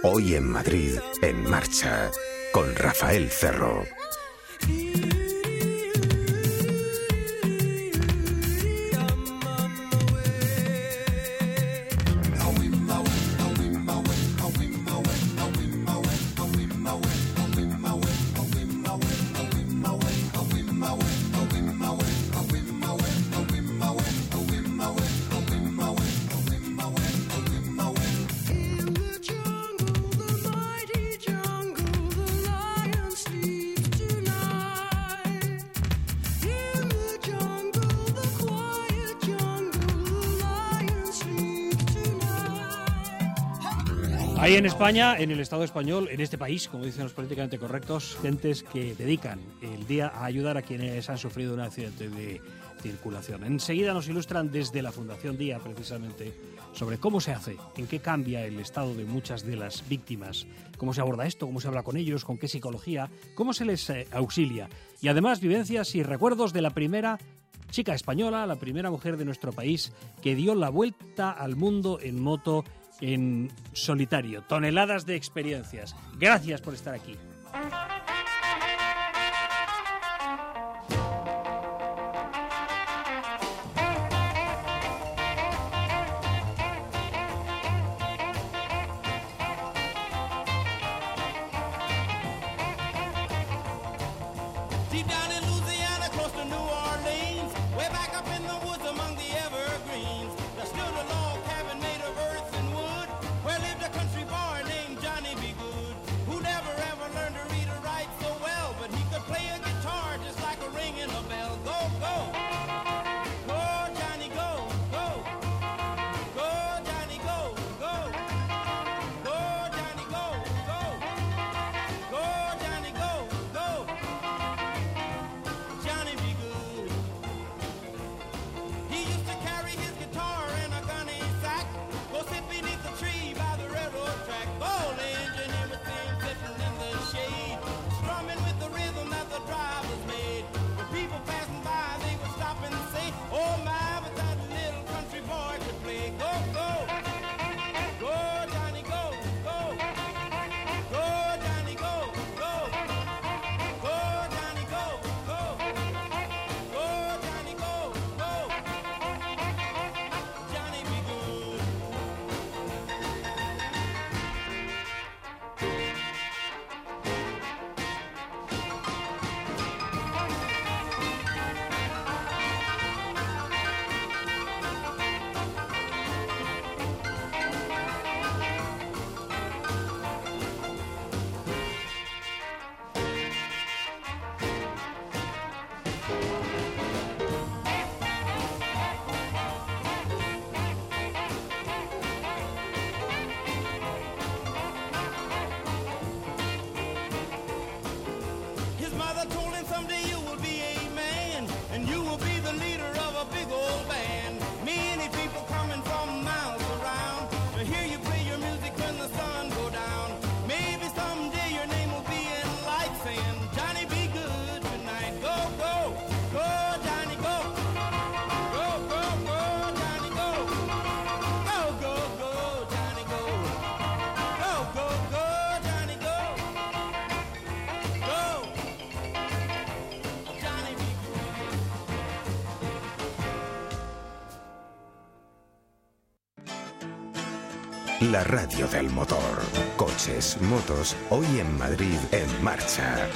Hoy en Madrid, en marcha, con Rafael Cerro. Hay en España, en el Estado español, en este país, como dicen los políticamente correctos, gentes que dedican el día a ayudar a quienes han sufrido un accidente de circulación. Enseguida nos ilustran desde la Fundación Día, precisamente, sobre cómo se hace, en qué cambia el estado de muchas de las víctimas, cómo se aborda esto, cómo se habla con ellos, con qué psicología, cómo se les auxilia. Y además vivencias y recuerdos de la primera chica española, la primera mujer de nuestro país que dio la vuelta al mundo en moto en solitario. Toneladas de experiencias. Gracias por estar aquí. La radio del motor. Coches, motos, hoy en Madrid, en marcha.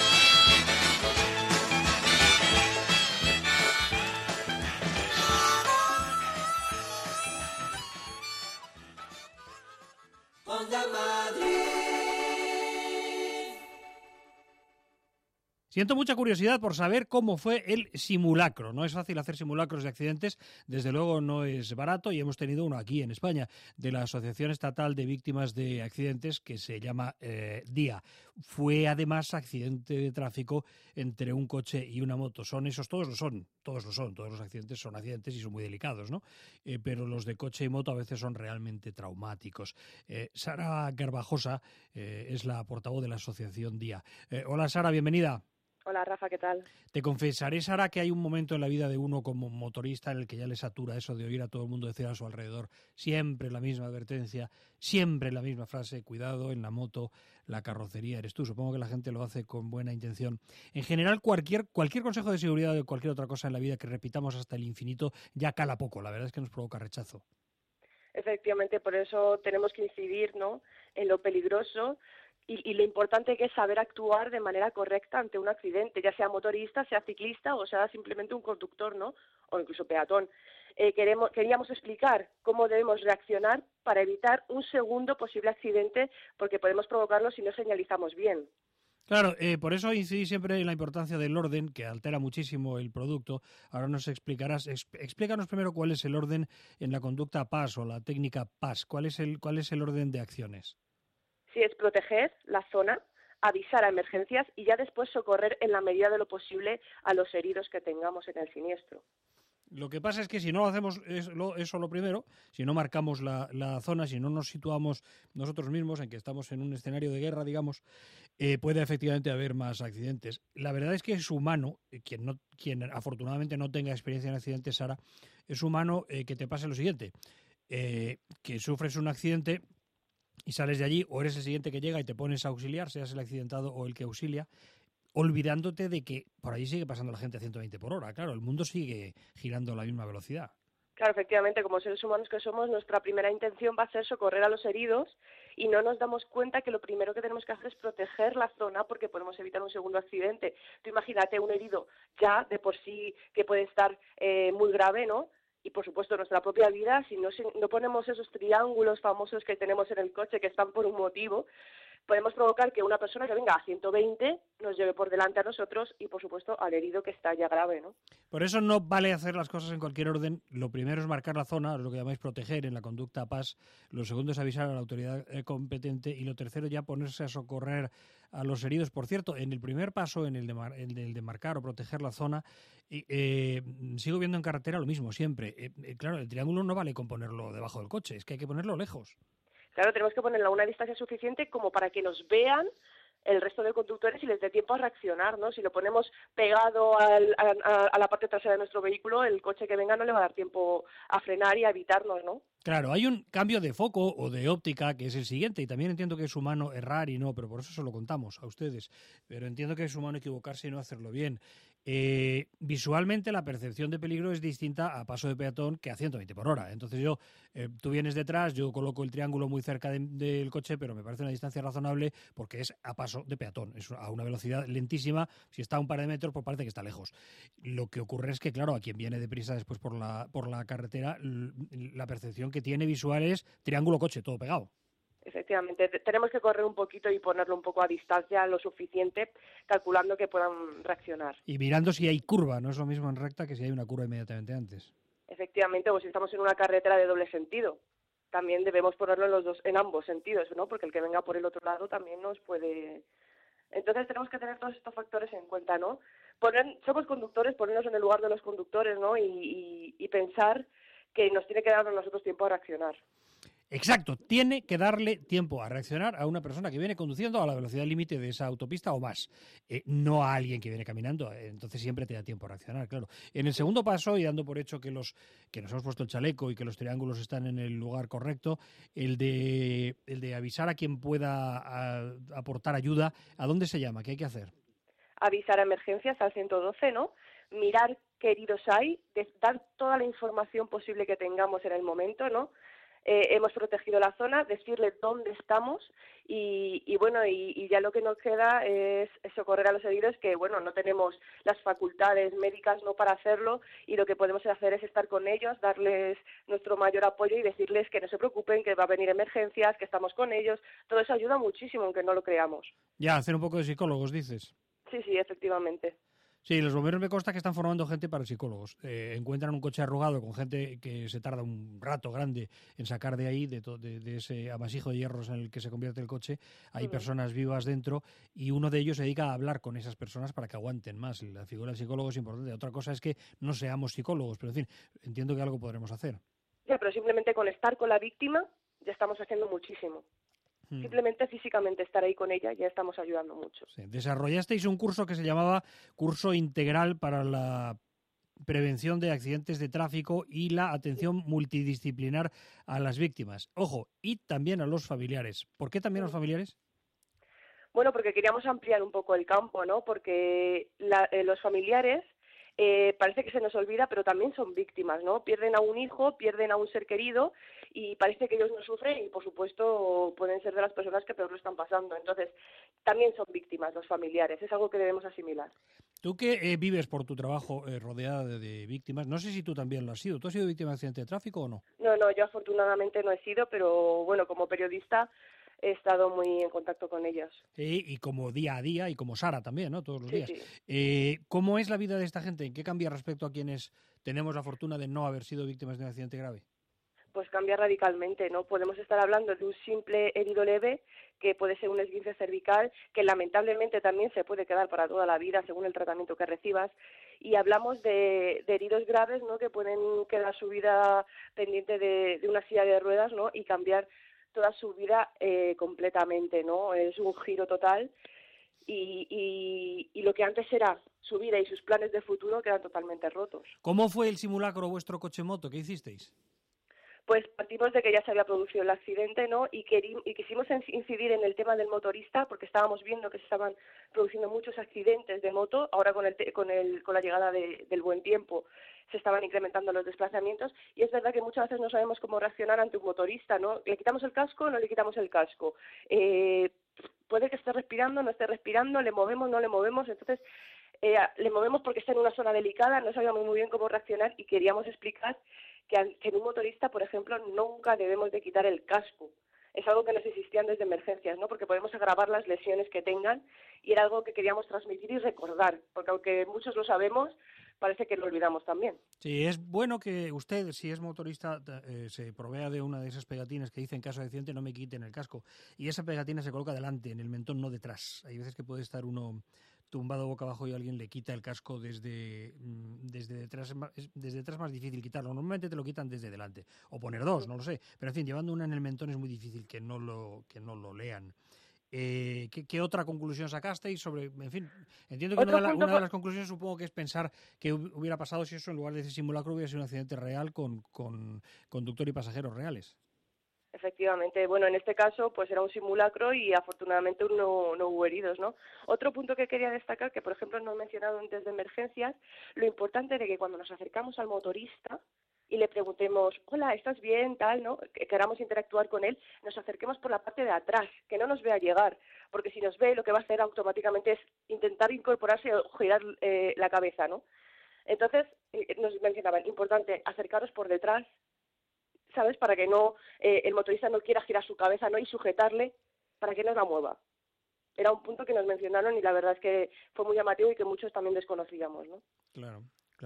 Siento mucha curiosidad por saber cómo fue el simulacro. No es fácil hacer simulacros de accidentes, desde luego no es barato, y hemos tenido uno aquí en España, de la Asociación Estatal de Víctimas de Accidentes, que se llama DIA. Fue además accidente de tráfico entre un coche y una moto. Todos los accidentes son accidentes y son muy delicados, ¿no? Pero los de coche y moto a veces son realmente traumáticos. Sara Garbajosa es la portavoz de la Asociación DIA. Hola Sara, bienvenida. Hola Rafa, ¿qué tal? Te confesaré, Sara, que hay un momento en la vida de uno como motorista en el que ya le satura eso de oír a todo el mundo decir a su alrededor siempre la misma advertencia, siempre la misma frase: cuidado, en la moto, la carrocería eres tú. Supongo que la gente lo hace con buena intención. En general, cualquier consejo de seguridad o de cualquier otra cosa en la vida que repitamos hasta el infinito ya cala poco. La verdad es que nos provoca rechazo. Efectivamente, por eso tenemos que incidir, ¿no?, en lo peligroso y lo importante que es saber actuar de manera correcta ante un accidente, ya sea motorista, sea ciclista o sea simplemente un conductor, ¿no?, o incluso peatón. Queríamos explicar cómo debemos reaccionar para evitar un segundo posible accidente, porque podemos provocarlo si no señalizamos bien. Claro, por eso incidí siempre en la importancia del orden, que altera muchísimo el producto. Ahora nos explicarás. Explícanos primero cuál es el orden en la conducta PAS o la técnica PAS. ¿Cuál es el orden de acciones? Sí, es proteger la zona, avisar a emergencias y ya después socorrer en la medida de lo posible a los heridos que tengamos en el siniestro. Lo que pasa es que si no hacemos eso lo primero, si no marcamos la zona, si no nos situamos nosotros mismos en que estamos en un escenario de guerra, digamos, puede efectivamente haber más accidentes. La verdad es que es humano, quien afortunadamente no tenga experiencia en accidentes, Sara, es humano que te pase lo siguiente, que sufres un accidente y sales de allí, o eres el siguiente que llega y te pones a auxiliar, seas el accidentado o el que auxilia, olvidándote de que por allí sigue pasando la gente a 120 por hora. Claro, el mundo sigue girando a la misma velocidad. Claro, efectivamente, como seres humanos que somos, nuestra primera intención va a ser socorrer a los heridos y no nos damos cuenta que lo primero que tenemos que hacer es proteger la zona porque podemos evitar un segundo accidente. Tú imagínate un herido ya de por sí que puede estar muy grave, ¿no? Y por supuesto nuestra propia vida, si no ponemos esos triángulos famosos que tenemos en el coche que están por un motivo, podemos provocar que una persona que venga a 120 nos lleve por delante a nosotros y, por supuesto, al herido que está ya grave, ¿no? Por eso no vale hacer las cosas en cualquier orden. Lo primero es marcar la zona, lo que llamáis proteger en la conducta PAS. Lo segundo es avisar a la autoridad competente. Y lo tercero ya ponerse a socorrer a los heridos. Por cierto, en el primer paso, en el de marcar o proteger la zona, sigo viendo en carretera lo mismo siempre. Claro, el triángulo no vale con ponerlo debajo del coche, es que hay que ponerlo lejos. Claro, tenemos que ponerlo a una distancia suficiente como para que nos vean el resto de conductores y les dé tiempo a reaccionar, ¿no? Si lo ponemos pegado a la parte trasera de nuestro vehículo, el coche que venga no le va a dar tiempo a frenar y a evitarnos, ¿no? Claro, hay un cambio de foco o de óptica que es el siguiente, y también entiendo que es humano errar y no, pero por eso se lo contamos a ustedes. Pero entiendo que es humano equivocarse y no hacerlo bien. Visualmente la percepción de peligro es distinta a paso de peatón que a 120 por hora. Entonces tú vienes detrás, yo coloco el triángulo muy cerca del coche, pero me parece una distancia razonable porque es a paso de peatón, es a una velocidad lentísima. Si está a un par de metros, pues parece que está lejos. Lo que ocurre es que, claro, a quien viene deprisa después por la carretera, la percepción que tiene visual es triángulo coche, todo pegado. Efectivamente, tenemos que correr un poquito y ponerlo un poco a distancia lo suficiente, calculando que puedan reaccionar. Y mirando si hay curva, no es lo mismo en recta que si hay una curva inmediatamente antes. Efectivamente, o si estamos en una carretera de doble sentido, también debemos ponerlo en ambos sentidos, ¿no? Porque el que venga por el otro lado también nos puede. Entonces tenemos que tener todos estos factores en cuenta, ¿no? Somos conductores, ponernos en el lugar de los conductores, ¿no? Y pensar que nos tiene que dar a nosotros tiempo a reaccionar. Exacto, tiene que darle tiempo a reaccionar a una persona que viene conduciendo a la velocidad límite de esa autopista o más, no a alguien que viene caminando. Entonces siempre te da tiempo a reaccionar, claro. En el segundo paso, y dando por hecho que nos hemos puesto el chaleco y que los triángulos están en el lugar correcto, el de avisar a quien pueda aportar ayuda, ¿a dónde se llama? ¿Qué hay que hacer? Avisar a emergencias al 112, ¿no? Mirar qué heridos hay, dar toda la información posible que tengamos en el momento, ¿no? Hemos protegido la zona, decirle dónde estamos y bueno, y ya lo que nos queda es socorrer a los heridos que, bueno, no tenemos las facultades médicas no para hacerlo y lo que podemos hacer es estar con ellos, darles nuestro mayor apoyo y decirles que no se preocupen, que va a venir emergencias, que estamos con ellos. Todo eso ayuda muchísimo, aunque no lo creamos. Ya, hacer un poco de psicólogos, dices. Sí, efectivamente. Sí, los bomberos me consta que están formando gente para psicólogos. Encuentran un coche arrugado con gente que se tarda un rato grande en sacar de ahí, de ese amasijo de hierros en el que se convierte el coche. Hay personas vivas dentro y uno de ellos se dedica a hablar con esas personas para que aguanten más. La figura del psicólogo es importante. Otra cosa es que no seamos psicólogos, pero en fin, entiendo que algo podremos hacer. Ya, pero simplemente con estar con la víctima ya estamos haciendo muchísimo. Simplemente físicamente estar ahí con ella ya estamos ayudando mucho. Sí. Desarrollasteis un curso que se llamaba Curso Integral para la Prevención de Accidentes de Tráfico y la Atención Multidisciplinar a las Víctimas. Ojo, y también a los familiares. ¿Por qué también a los familiares? Bueno, porque queríamos ampliar un poco el campo, ¿no? Porque los familiares parece que se nos olvida, pero también son víctimas, ¿no? Pierden a un hijo, pierden a un ser querido y parece que ellos no sufren y, por supuesto, pueden ser de las personas que peor lo están pasando. Entonces, también son víctimas los familiares. Es algo que debemos asimilar. Tú que vives por tu trabajo rodeada de víctimas, no sé si tú también lo has sido. ¿Tú has sido víctima de accidente de tráfico o no? No, yo afortunadamente no he sido, pero bueno, como periodista he estado muy en contacto con ellas. Y como día a día, y como Sara también, ¿no? Todos los días. Sí. ¿Cómo es la vida de esta gente? ¿En qué cambia respecto a quienes tenemos la fortuna de no haber sido víctimas de un accidente grave? Pues cambia radicalmente, ¿no? Podemos estar hablando de un simple herido leve, que puede ser un esguince cervical, que lamentablemente también se puede quedar para toda la vida según el tratamiento que recibas, y hablamos de heridos graves, ¿no? Que pueden quedar su vida pendiente de una silla de ruedas, ¿no? Y cambiar toda su vida completamente, ¿no? Es un giro total y lo que antes era su vida y sus planes de futuro quedan totalmente rotos. ¿Cómo fue el simulacro vuestro coche-moto? ¿Qué hicisteis? Pues partimos de que ya se había producido el accidente, ¿no? Y quisimos incidir en el tema del motorista, porque estábamos viendo que se estaban produciendo muchos accidentes de moto. Ahora con la llegada del buen tiempo se estaban incrementando los desplazamientos. Y es verdad que muchas veces no sabemos cómo reaccionar ante un motorista, ¿no? ¿Le quitamos el casco o no le quitamos el casco? Puede que esté respirando, no esté respirando, le movemos, no le movemos. Entonces, le movemos porque está en una zona delicada, no sabíamos muy bien cómo reaccionar y queríamos explicar que en un motorista, por ejemplo, nunca debemos de quitar el casco. Es algo que nos existían desde emergencias, ¿no? Porque podemos agravar las lesiones que tengan y era algo que queríamos transmitir y recordar, porque aunque muchos lo sabemos, parece que lo olvidamos también. Sí, es bueno que usted, si es motorista, se provea de una de esas pegatinas que dice en caso de accidente no me quiten el casco. Y esa pegatina se coloca delante, en el mentón, no detrás. Hay veces que puede estar uno tumbado boca abajo y alguien le quita el casco desde detrás. Desde detrás es más difícil quitarlo. Normalmente te lo quitan desde delante. O poner dos, no lo sé. Pero en fin, llevando una en el mentón es muy difícil que no lo lean. ¿Qué otra conclusión sacasteis sobre, en fin, entiendo que una de las conclusiones supongo que es pensar que hubiera pasado si eso en lugar de ese simulacro hubiera sido un accidente real con conductor y pasajeros reales? Efectivamente, bueno, en este caso pues era un simulacro y afortunadamente no hubo heridos, ¿no? Otro punto que quería destacar, que por ejemplo no he mencionado antes de emergencias, lo importante de que cuando nos acercamos al motorista y le preguntemos, hola, ¿estás bien? Tal, ¿no? Que queramos interactuar con él, nos acerquemos por la parte de atrás, que no nos vea llegar, porque si nos ve lo que va a hacer automáticamente es intentar incorporarse o girar la cabeza, ¿no? Entonces, nos mencionaban, importante, acercaros por detrás, ¿sabes? Para que no el motorista no quiera girar su cabeza, ¿no? Y sujetarle para que no la mueva. Era un punto que nos mencionaron y la verdad es que fue muy llamativo y que muchos también desconocíamos, ¿no? Claro.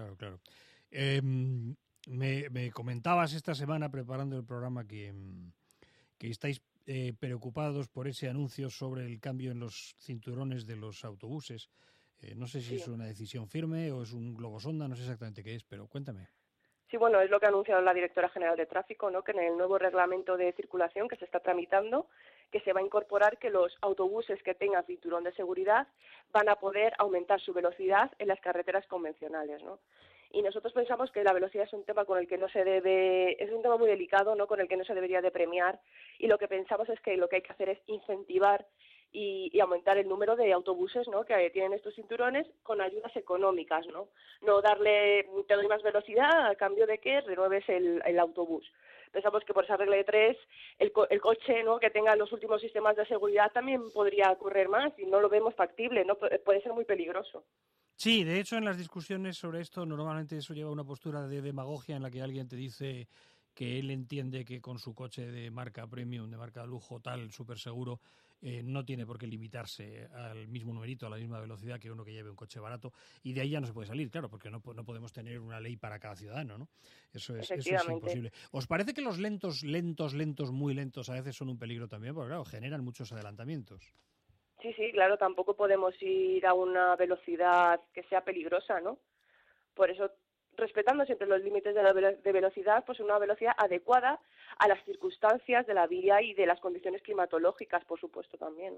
Me comentabas esta semana preparando el programa que estáis preocupados por ese anuncio sobre el cambio en los cinturones de los autobuses. No sé si es una decisión firme o es un globosonda, no sé exactamente qué es, pero cuéntame. Sí, bueno, es lo que ha anunciado la Directora General de Tráfico, ¿no? Que en el nuevo reglamento de circulación que se está tramitando, que se va a incorporar que los autobuses que tengan cinturón de seguridad van a poder aumentar su velocidad en las carreteras convencionales, ¿no? Y nosotros pensamos que la velocidad es un tema con el que no se debe, es un tema muy delicado, ¿no? Con el que no se debería de premiar, y lo que pensamos es que lo que hay que hacer es incentivar y aumentar el número de autobuses, ¿no? Que tienen estos cinturones con ayudas económicas, ¿no? No darle, te doy más velocidad a cambio de que renueves el autobús. Pensamos que por esa regla de 3, el coche, ¿no? Que tenga los últimos sistemas de seguridad también podría correr más y no lo vemos factible, ¿no? Puede ser muy peligroso. Sí, de hecho en las discusiones sobre esto normalmente eso lleva una postura de demagogia en la que alguien te dice que él entiende que con su coche de marca premium, de marca lujo, tal, súper seguro, no tiene por qué limitarse al mismo numerito, a la misma velocidad que uno que lleve un coche barato, y de ahí ya no se puede salir, claro, porque no podemos tener una ley para cada ciudadano, ¿no? Eso es imposible. ¿Os parece que los lentos, muy lentos, a veces son un peligro también? Porque claro, generan muchos adelantamientos. Sí, claro, tampoco podemos ir a una velocidad que sea peligrosa, ¿no? Por eso, respetando siempre los límites de velocidad, pues una velocidad adecuada a las circunstancias de la vía y de las condiciones climatológicas, por supuesto, también.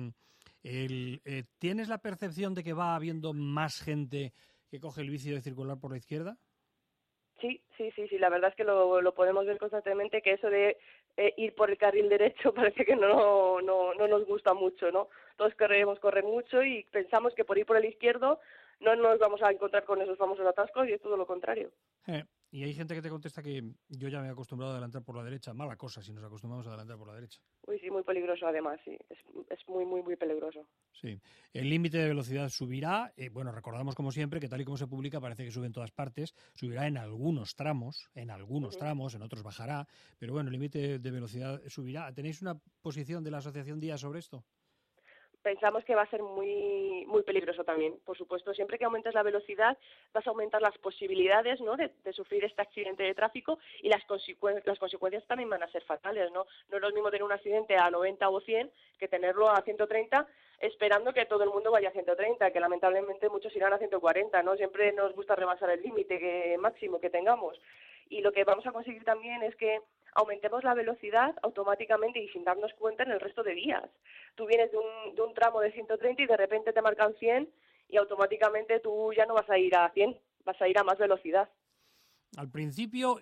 ¿Tienes la percepción de que va habiendo más gente que coge el vicio de circular por la izquierda? Sí, la verdad es que lo podemos ver constantemente, que eso de ir por el carril derecho parece que no nos gusta mucho, ¿no? Todos queremos correr mucho y pensamos que por ir por el izquierdo no nos vamos a encontrar con esos famosos atascos y es todo lo contrario. Y hay gente que te contesta que yo ya me he acostumbrado a adelantar por la derecha. Mala cosa si nos acostumbramos a adelantar por la derecha. Uy, sí, muy peligroso además, sí. Es muy peligroso. Sí. El límite de velocidad subirá. Bueno, recordamos como siempre que tal y como se publica parece que sube en todas partes. Subirá en algunos tramos, en otros bajará. Pero bueno, el límite de velocidad subirá. ¿Tenéis una posición de la Asociación Día sobre esto? Pensamos que va a ser muy peligroso también. Por supuesto, siempre que aumentes la velocidad vas a aumentar las posibilidades, ¿no?, de sufrir este accidente de tráfico y las consecuencias también van a ser fatales, ¿no? No es lo mismo tener un accidente a 90 o 100 que tenerlo a 130 esperando que todo el mundo vaya a 130, que lamentablemente muchos irán a 140, ¿no? Siempre nos gusta rebasar el límite máximo que tengamos. Y lo que vamos a conseguir también es que aumentemos la velocidad automáticamente y sin darnos cuenta en el resto de vías. Tú vienes de un tramo de 130 y de repente te marcan 100 y automáticamente tú ya no vas a ir a 100, vas a ir a más velocidad. Al principio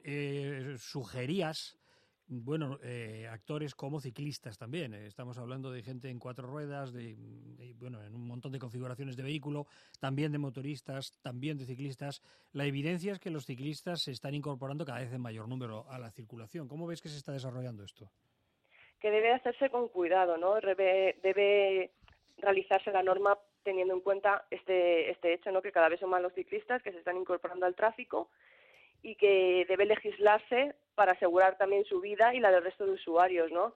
sugerías, bueno, actores como ciclistas también. Estamos hablando de gente en 4 ruedas, bueno, en un montón de configuraciones de vehículo, también de motoristas, también de ciclistas. La evidencia es que los ciclistas se están incorporando cada vez en mayor número a la circulación. ¿Cómo ves que se está desarrollando esto? Que debe hacerse con cuidado, ¿no? Debe realizarse la norma teniendo en cuenta este hecho, ¿no?, que cada vez son más los ciclistas que se están incorporando al tráfico y que debe legislarse para asegurar también su vida y la del resto de usuarios, ¿no?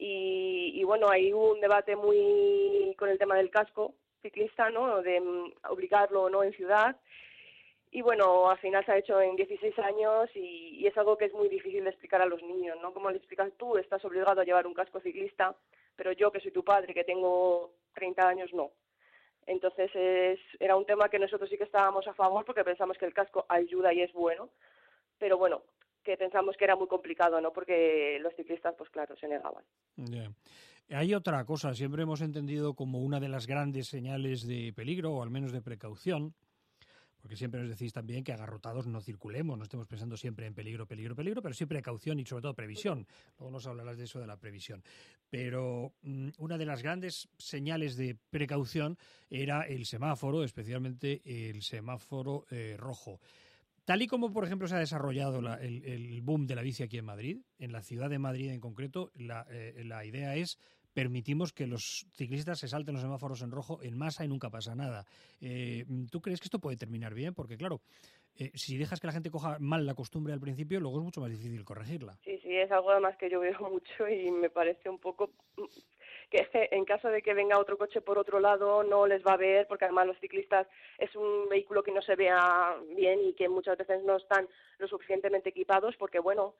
Y bueno, hay un debate muy con el tema del casco ciclista, ¿no?, de obligarlo o no en ciudad. Y bueno, al final se ha hecho en 16 años y es algo que es muy difícil de explicar a los niños, ¿no? Como le explicas tú, estás obligado a llevar un casco ciclista, pero yo, que soy tu padre, que tengo 30 años, no. Entonces era un tema que nosotros sí que estábamos a favor porque pensamos que el casco ayuda y es bueno, pero bueno, que pensamos que era muy complicado, ¿no? Porque los ciclistas, pues claro, se negaban. Yeah. Hay otra cosa, siempre hemos entendido como una de las grandes señales de peligro, o al menos de precaución, porque siempre nos decís también que agarrotados no circulemos, no estemos pensando siempre en peligro, pero sí precaución y sobre todo previsión. Luego nos hablarás de eso, de la previsión. Pero una de las grandes señales de precaución era el semáforo, especialmente el semáforo rojo. Tal y como, por ejemplo, se ha desarrollado el boom de la bici aquí en Madrid, en la ciudad de Madrid en concreto, la idea es permitimos que los ciclistas se salten los semáforos en rojo en masa y nunca pasa nada. ¿Tú crees que esto puede terminar bien? Porque, claro, si dejas que la gente coja mal la costumbre al principio, luego es mucho más difícil corregirla. Sí, es algo además que yo veo mucho y me parece un poco que es que en caso de que venga otro coche por otro lado no les va a ver, porque además los ciclistas es un vehículo que no se vea bien y que muchas veces no están lo suficientemente equipados porque, bueno,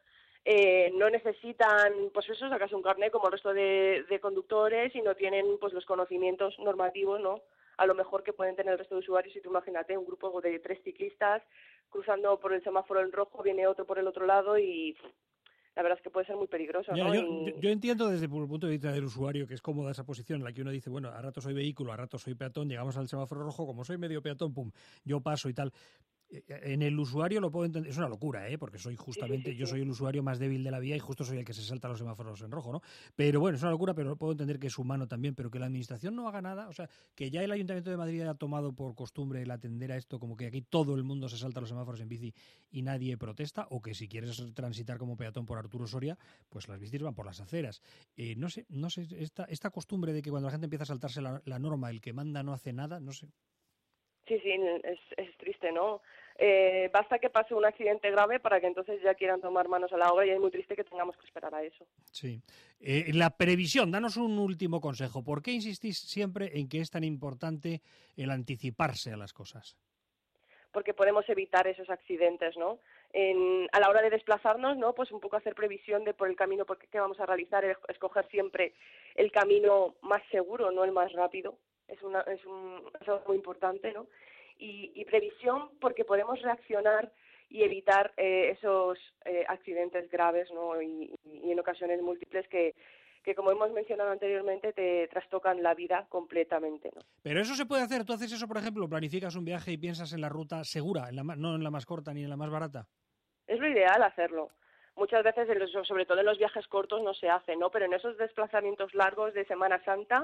no necesitan, pues eso, sacarse un carnet como el resto de conductores y no tienen pues los conocimientos normativos, ¿no?, a lo mejor que pueden tener el resto de usuarios. Y tú imagínate un grupo de 3 ciclistas cruzando por el semáforo en rojo, viene otro por el otro lado y la verdad es que puede ser muy peligroso, ¿no? Yo entiendo desde el punto de vista del usuario que es cómoda esa posición en la que uno dice, bueno, a rato soy vehículo, a rato soy peatón, llegamos al semáforo rojo, como soy medio peatón, pum, yo paso y tal. En el usuario lo puedo entender, es una locura, porque soy justamente, yo soy el usuario más débil de la vía y justo soy el que se salta los semáforos en rojo, ¿no? Pero bueno, es una locura, pero puedo entender que es humano también, pero que la administración no haga nada, o sea, que ya el Ayuntamiento de Madrid ha tomado por costumbre el atender a esto, como que aquí todo el mundo se salta los semáforos en bici y nadie protesta, o que si quieres transitar como peatón por Arturo Soria, pues las bicis van por las aceras. No sé, esta costumbre de que cuando la gente empieza a saltarse la norma, el que manda no hace nada, no sé. Sí, es triste, ¿no? Basta que pase un accidente grave para que entonces ya quieran tomar manos a la obra y es muy triste que tengamos que esperar a eso. Sí. La previsión, danos un último consejo. ¿Por qué insistís siempre en que es tan importante el anticiparse a las cosas? Porque podemos evitar esos accidentes, ¿no? A la hora de desplazarnos, ¿no?, pues un poco hacer previsión de por el camino que vamos a realizar, escoger siempre el camino más seguro, no el más rápido. Es algo muy importante, ¿no? Y previsión porque podemos reaccionar y evitar esos accidentes graves, ¿no? Y en ocasiones múltiples que como hemos mencionado anteriormente, te trastocan la vida completamente, ¿no? Pero eso se puede hacer. ¿Tú haces eso, por ejemplo? ¿Planificas un viaje y piensas en la ruta segura, no en la más corta ni en la más barata? Es lo ideal hacerlo. Muchas veces, sobre todo en los viajes cortos, no se hace, ¿no? Pero en esos desplazamientos largos de Semana Santa,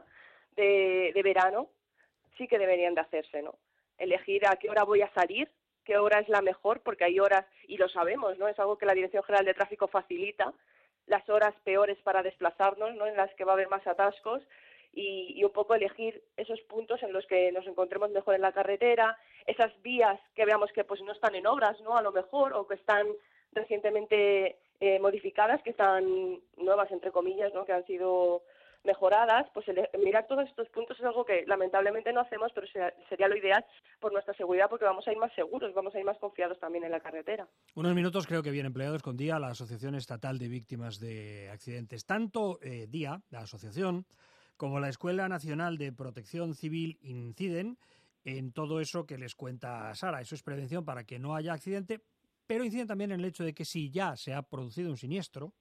de verano, sí que deberían de hacerse, ¿no? Elegir a qué hora voy a salir, qué hora es la mejor, porque hay horas, y lo sabemos, ¿no? Es algo que la Dirección General de Tráfico facilita, las horas peores para desplazarnos, ¿no? En las que va a haber más atascos, y un poco elegir esos puntos en los que nos encontremos mejor en la carretera, esas vías que veamos que pues no están en obras, ¿no? A lo mejor, o que están recientemente modificadas, que están nuevas, entre comillas, ¿no? Que han sido mejoradas. Pues mirar todos estos puntos es algo que lamentablemente no hacemos, pero sería lo ideal por nuestra seguridad, porque vamos a ir más seguros, vamos a ir más confiados también en la carretera. Unos minutos creo que bien empleados con DIA, la Asociación Estatal de Víctimas de Accidentes. Tanto DIA, la asociación, como la Escuela Nacional de Protección Civil inciden en todo eso que les cuenta Sara. Eso es prevención para que no haya accidente, pero inciden también en el hecho de que si ya se ha producido un siniestro,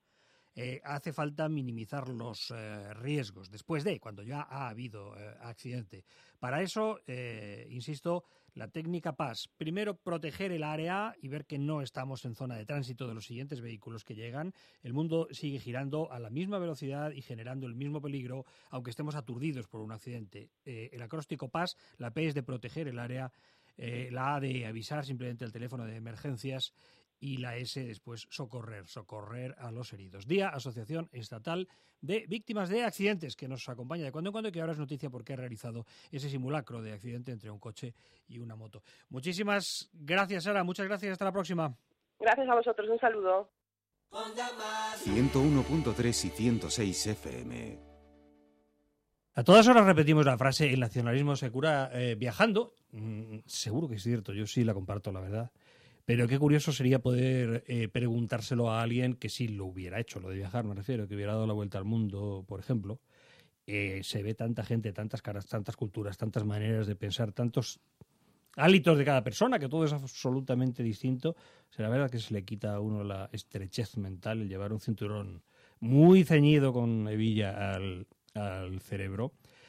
hace falta minimizar los riesgos después de, cuando ya ha habido accidente. Para eso, insisto, la técnica PAS. Primero, proteger el área y ver que no estamos en zona de tránsito de los siguientes vehículos que llegan. El mundo sigue girando a la misma velocidad y generando el mismo peligro, aunque estemos aturdidos por un accidente. El acróstico PAS, la P es de proteger el área, la A de avisar simplemente al teléfono de emergencias, y la S después socorrer a los heridos. DIA, Asociación Estatal de Víctimas de Accidentes, que nos acompaña de cuando en cuando y que ahora es noticia porque ha realizado ese simulacro de accidente entre un coche y una moto. Muchísimas gracias, Sara. Muchas gracias. Hasta la próxima. Gracias a vosotros. Un saludo. 101.3 y 106 FM. A todas horas repetimos la frase: el nacionalismo se cura viajando. Seguro que es cierto, yo sí la comparto, la verdad. Pero qué curioso sería poder preguntárselo a alguien que sí lo hubiera hecho, lo de viajar me refiero, que hubiera dado la vuelta al mundo, por ejemplo. Se ve tanta gente, tantas caras, tantas culturas, tantas maneras de pensar, tantos hábitos de cada persona, que todo es absolutamente distinto. O sea, la verdad que se le quita a uno la estrechez mental, el llevar un cinturón muy ceñido con hebilla al cerebro.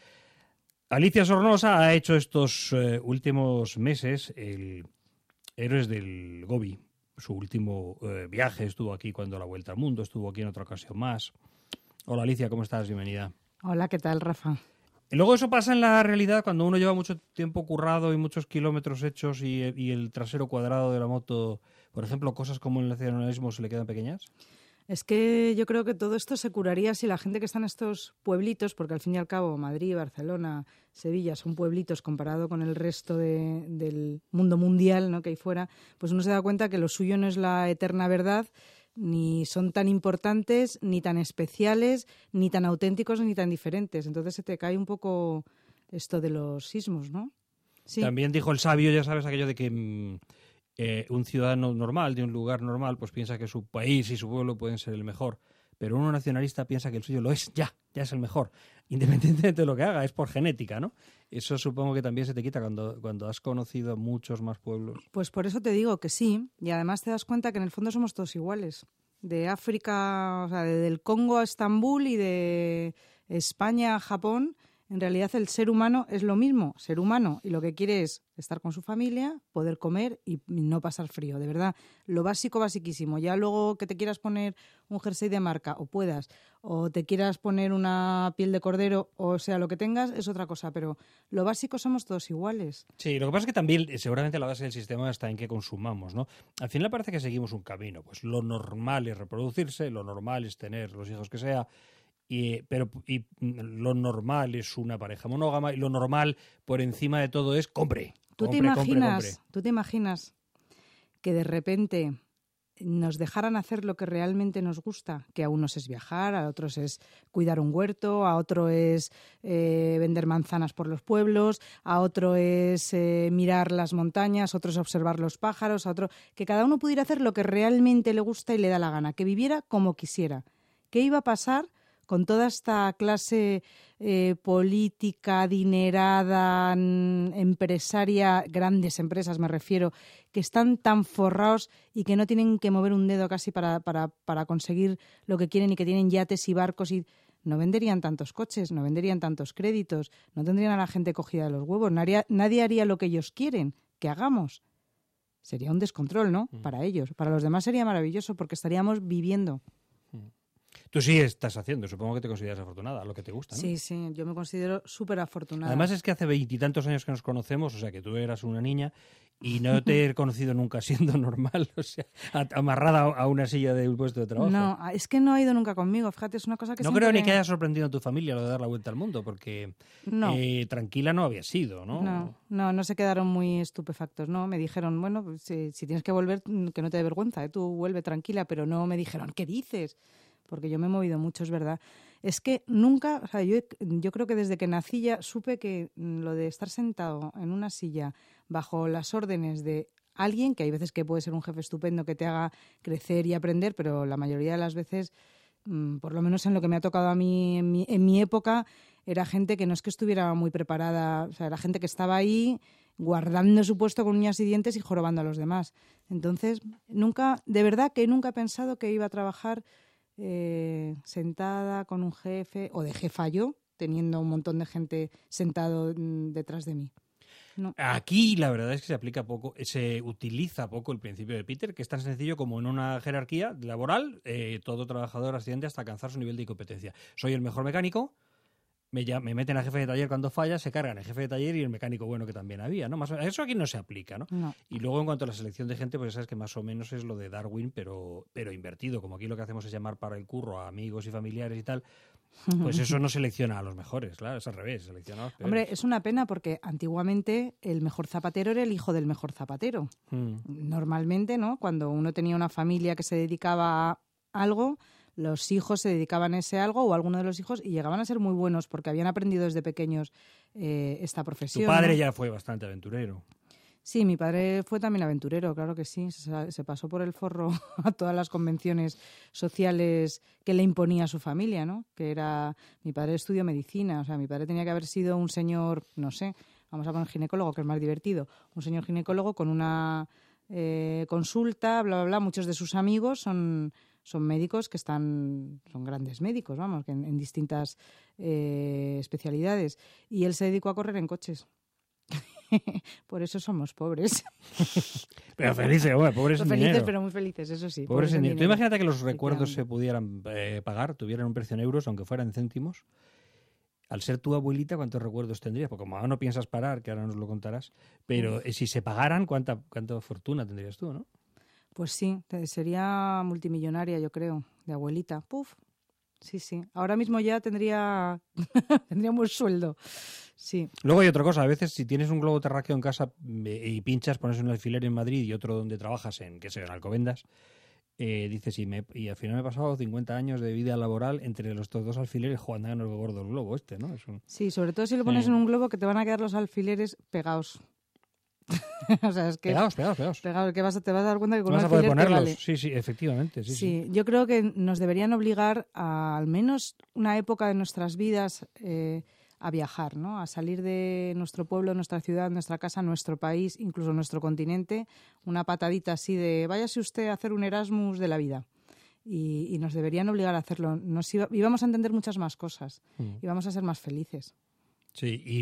Alicia Sornosa ha hecho estos últimos meses el Héroes del Gobi. Su último viaje, estuvo aquí cuando la vuelta al mundo, estuvo aquí en otra ocasión más. Hola Alicia, ¿cómo estás? Bienvenida. Hola, ¿qué tal, Rafa? Y luego eso pasa en la realidad cuando uno lleva mucho tiempo currado y muchos kilómetros hechos y el trasero cuadrado de la moto, por ejemplo, cosas como el nacionalismo se le quedan pequeñas. Es que yo creo que todo esto se curaría si la gente que está en estos pueblitos, porque al fin y al cabo Madrid, Barcelona, Sevilla son pueblitos comparado con el resto del mundo mundial, ¿no?, que hay fuera, pues uno se da cuenta que lo suyo no es la eterna verdad, ni son tan importantes, ni tan especiales, ni tan auténticos, ni tan diferentes. Entonces se te cae un poco esto de los sismos, ¿no? Sí. También dijo el sabio, ya sabes, aquello de que un ciudadano normal, de un lugar normal, pues piensa que su país y su pueblo pueden ser el mejor, pero uno nacionalista piensa que el suyo lo es, ya es el mejor, independientemente de lo que haga, es por genética, ¿no? Eso supongo que también se te quita cuando has conocido muchos más pueblos. Pues por eso te digo que sí, y además te das cuenta que en el fondo somos todos iguales. De África, o sea, del Congo a Estambul y de España a Japón, en realidad el ser humano es lo mismo, ser humano, y lo que quiere es estar con su familia, poder comer y no pasar frío, de verdad. Lo básico, basiquísimo. Ya luego que te quieras poner un jersey de marca, o puedas, o te quieras poner una piel de cordero, o sea, lo que tengas, es otra cosa, pero lo básico somos todos iguales. Sí, lo que pasa es que también seguramente la base del sistema está en que consumamos, ¿no? Al final parece que seguimos un camino, pues lo normal es reproducirse, lo normal es tener los hijos que sea, pero lo normal es una pareja monógama, y lo normal por encima de todo es compre. ¿Tú te imaginas que de repente nos dejaran hacer lo que realmente nos gusta? Que a unos es viajar, a otros es cuidar un huerto, a otro es vender manzanas por los pueblos, a otro es mirar las montañas, a otro es observar los pájaros, a otro... Que cada uno pudiera hacer lo que realmente le gusta y le da la gana, que viviera como quisiera. ¿Qué iba a pasar con toda esta clase política adinerada, empresaria, grandes empresas me refiero, que están tan forrados y que no tienen que mover un dedo casi para conseguir lo que quieren y que tienen yates y barcos y no venderían tantos coches, no venderían tantos créditos, no tendrían a la gente cogida de los huevos, nadie haría lo que ellos quieren que hagamos. Sería un descontrol, ¿no? Para ellos. Para los demás sería maravilloso porque estaríamos viviendo. Tú sí estás haciendo, supongo que te consideras afortunada, lo que te gusta, ¿no? Sí, yo me considero súper afortunada. Además es que hace 20 y tantos años que nos conocemos, o sea que tú eras una niña y no te he conocido nunca siendo normal, o sea, amarrada a una silla de un puesto de trabajo. No, es que no ha ido nunca conmigo, fíjate, es una cosa que no siempre... creo ni que haya sorprendido a tu familia lo de dar la vuelta al mundo, porque tranquila no había sido, ¿no? No se quedaron muy estupefactos, ¿no? Me dijeron, bueno, pues, si tienes que volver, que no te dé vergüenza, tú vuelve tranquila, pero no me dijeron, ¿qué dices? Porque yo me he movido mucho, es verdad. Es que nunca, o sea, yo creo que desde que nací ya supe que lo de estar sentado en una silla bajo las órdenes de alguien, que hay veces que puede ser un jefe estupendo que te haga crecer y aprender, pero la mayoría de las veces, por lo menos en lo que me ha tocado a mí en mi época, era gente que no es que estuviera muy preparada, o sea, era gente que estaba ahí guardando su puesto con uñas y dientes y jorobando a los demás. Entonces, de verdad que nunca he pensado que iba a trabajar sentada con un jefe o de jefa yo, teniendo un montón de gente sentado detrás de mí. No. Aquí la verdad es que se utiliza poco el principio de Peter, que es tan sencillo como en una jerarquía laboral, todo trabajador asciende hasta alcanzar su nivel de incompetencia. Soy el mejor mecánico, me meten a jefe de taller cuando falla, se cargan el jefe de taller y el mecánico bueno que también había, ¿no? Eso aquí no se aplica, ¿no? Y luego en cuanto a la selección de gente, pues sabes que más o menos es lo de Darwin, pero invertido. Como aquí lo que hacemos es llamar para el curro a amigos y familiares y tal, pues eso no selecciona a los mejores, claro, es al revés, selecciona a los peores. Hombre, es una pena porque antiguamente el mejor zapatero era el hijo del mejor zapatero. Normalmente, ¿no? Cuando uno tenía una familia que se dedicaba a algo, los hijos se dedicaban a ese algo o alguno de los hijos y llegaban a ser muy buenos porque habían aprendido desde pequeños esta profesión. Tu padre, ¿no? ya fue bastante aventurero. Sí, mi padre fue también aventurero, claro que sí. Se pasó por el forro a todas las convenciones sociales que le imponía su familia, ¿no? Mi padre estudió medicina, o sea, mi padre tenía que haber sido un señor, no sé, vamos a poner ginecólogo, que es más divertido, un señor ginecólogo con una consulta, bla, bla, bla. Muchos de sus amigos son médicos que son grandes médicos, vamos, que en distintas especialidades. Y él se dedicó a correr en coches. Por eso somos pobres. Pero felices, hombre, pobres en felices, dinero. Pero muy felices, eso sí. Pobres en dinero. Tú imagínate que los recuerdos se se pudieran pagar, tuvieran un precio en euros, aunque fueran en céntimos. Al ser tu abuelita, ¿cuántos recuerdos tendrías? Porque como ahora no piensas parar, que ahora nos lo contarás, pero si se pagaran, ¿cuánta fortuna tendrías tú, no? Pues sí, sería multimillonaria, yo creo, de abuelita. Puf. Sí. Ahora mismo ya tendríamos sueldo. Sí. Luego hay otra cosa. A veces, si tienes un globo terráqueo en casa y pinchas, pones un alfiler en Madrid y otro donde trabajas en Alcobendas, dices, y al final me he pasado 50 años de vida laboral entre los dos alfileres jugando a lo gordo el globo ¿no? Sí, sobre todo si lo pones en un globo que te van a quedar los alfileres pegados. O sea, es que pegados. Que te vas a dar cuenta que con vas un a poder alfiler ponerlos. te vale. Sí, efectivamente. Sí. Yo creo que nos deberían obligar a, al menos una época de nuestras vidas a viajar, ¿no? A salir de nuestro pueblo, nuestra ciudad, nuestra casa, nuestro país, incluso nuestro continente, una patadita así de váyase usted a hacer un Erasmus de la vida. Y nos deberían obligar a hacerlo. Íbamos a entender muchas más cosas. Íbamos a ser más felices. Sí,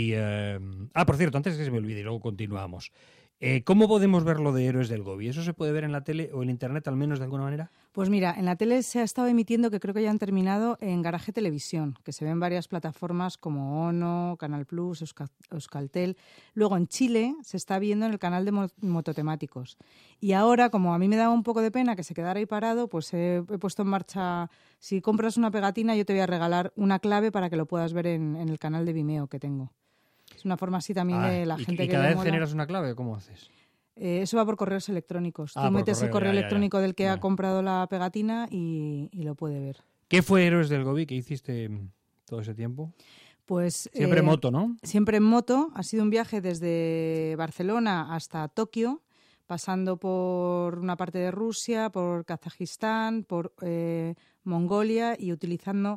por cierto, antes que se me olvide y luego continuamos. ¿Cómo podemos ver lo de Héroes del Gobi? ¿Eso se puede ver en la tele o en internet al menos de alguna manera? Pues mira, en la tele se ha estado emitiendo, que creo que ya han terminado, en Garaje Televisión, que se ve en varias plataformas como Ono, Canal Plus, Euskaltel. Luego en Chile se está viendo en el canal de Mototemáticos. Y ahora, como a mí me daba un poco de pena que se quedara ahí parado, pues he puesto en marcha, si compras una pegatina yo te voy a regalar una clave para que lo puedas ver en el canal de Vimeo que tengo. Es una forma así también de la gente que... ¿Y cada vez generas una clave? ¿Cómo haces? Eso va por correos electrónicos. Tú metes el correo electrónico del que ha comprado la pegatina y lo puede ver. ¿Qué fue Héroes del Gobi que hiciste todo ese tiempo? Pues siempre en moto, ¿no? Siempre en moto. Ha sido un viaje desde Barcelona hasta Tokio, pasando por una parte de Rusia, por Kazajistán, por Mongolia y utilizando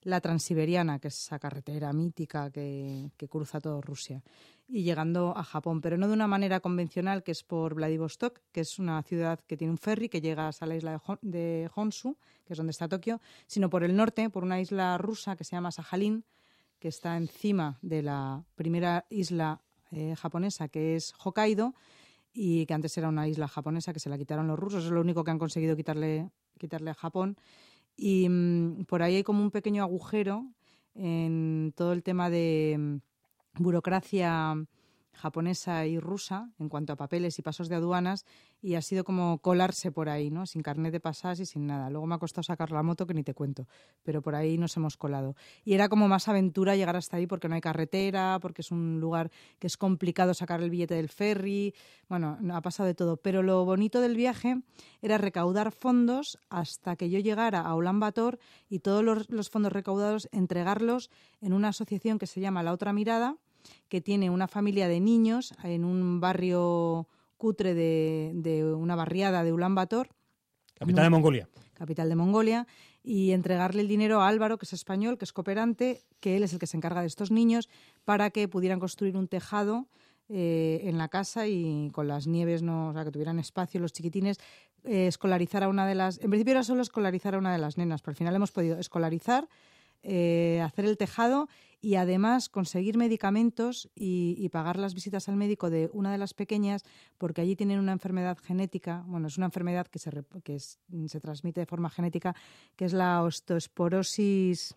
la Transiberiana, que es esa carretera mítica que cruza toda Rusia, y llegando a Japón, pero no de una manera convencional, que es por Vladivostok, que es una ciudad que tiene un ferry que llega hasta la isla de Honshu, que es donde está Tokio, sino por el norte, por una isla rusa que se llama Sajalín, que está encima de la primera isla japonesa, que es Hokkaido, y que antes era una isla japonesa que se la quitaron los rusos. Es lo único que han conseguido quitarle a Japón. Y por ahí hay como un pequeño agujero en todo el tema de burocracia japonesa y rusa en cuanto a papeles y pasos de aduanas, y ha sido como colarse por ahí, ¿no? Sin carnet de pasajes y sin nada. Luego me ha costado sacar la moto, que ni te cuento, pero por ahí nos hemos colado. Y era como más aventura llegar hasta ahí, porque no hay carretera, porque es un lugar que es complicado sacar el billete del ferry. Bueno, ha pasado de todo. Pero lo bonito del viaje era recaudar fondos hasta que yo llegara a Ulan Bator, y todos los fondos recaudados entregarlos en una asociación que se llama La Otra Mirada, que tiene una familia de niños en un barrio cutre de una barriada de Ulan Bator. Capital de Mongolia. Capital de Mongolia, y entregarle el dinero a Álvaro, que es español, que es cooperante, que él es el que se encarga de estos niños, para que pudieran construir un tejado en la casa, y con las nieves, no, o sea, que tuvieran espacio los chiquitines, escolarizar a una de las... En principio era solo escolarizar a una de las nenas, pero al final hemos podido escolarizar, hacer el tejado y además conseguir medicamentos y pagar las visitas al médico de una de las pequeñas, porque allí tienen una enfermedad genética. Bueno, es una enfermedad que se transmite de forma genética, que es la osteosporosis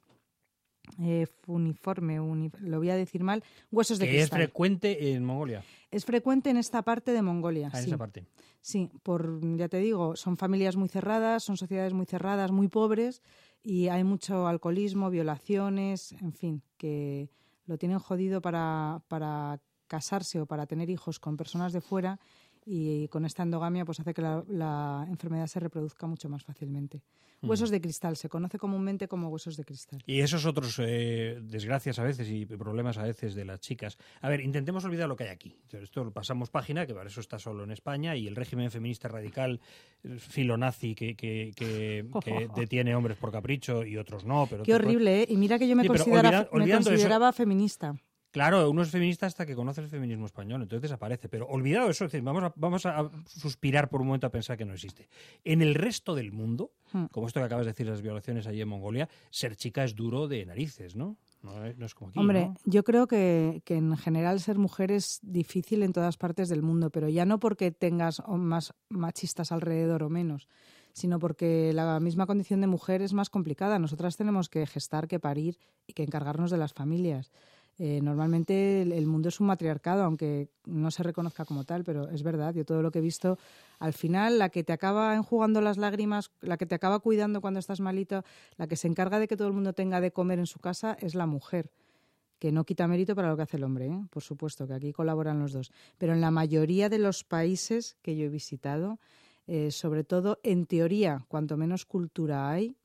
funiforme, lo voy a decir mal, huesos de cristal. Que es frecuente en Mongolia. Es frecuente en esta parte de Mongolia. En sí. esa parte. Sí, ya te digo, son familias muy cerradas, son sociedades muy cerradas, muy pobres, y hay mucho alcoholismo, violaciones, en fin, que lo tienen jodido para casarse o para tener hijos con personas de fuera, y con esta endogamia pues hace que la enfermedad se reproduzca mucho más fácilmente. Huesos de cristal, se conoce comúnmente como huesos de cristal. Y esos otros desgracias a veces y problemas a veces de las chicas. A ver, intentemos olvidar lo que hay aquí. Esto lo pasamos página, que para eso está solo en España, y el régimen feminista radical filonazi que detiene hombres por capricho y otros no. Pero qué horrible, ¿eh? Y mira que yo me consideraba feminista. Claro, uno es feminista hasta que conoce el feminismo español, entonces desaparece. Pero olvidado eso, es decir, vamos a suspirar por un momento a pensar que no existe. En el resto del mundo, como esto que acabas de decir, las violaciones allí en Mongolia, ser chica es duro de narices, ¿no? No es como aquí. Hombre, ¿no? Yo creo que en general ser mujer es difícil en todas partes del mundo, pero ya no porque tengas más machistas alrededor o menos, sino porque la misma condición de mujer es más complicada. Nosotras tenemos que gestar, que parir y que encargarnos de las familias. Normalmente el mundo es un matriarcado, aunque no se reconozca como tal, pero es verdad. Yo todo lo que he visto, al final, la que te acaba enjugando las lágrimas, la que te acaba cuidando cuando estás malito, la que se encarga de que todo el mundo tenga de comer en su casa, es la mujer. Que no quita mérito para lo que hace el hombre, ¿eh? Por supuesto, que aquí colaboran los dos. Pero en la mayoría de los países que yo he visitado, sobre todo, en teoría, cuanto menos cultura hay,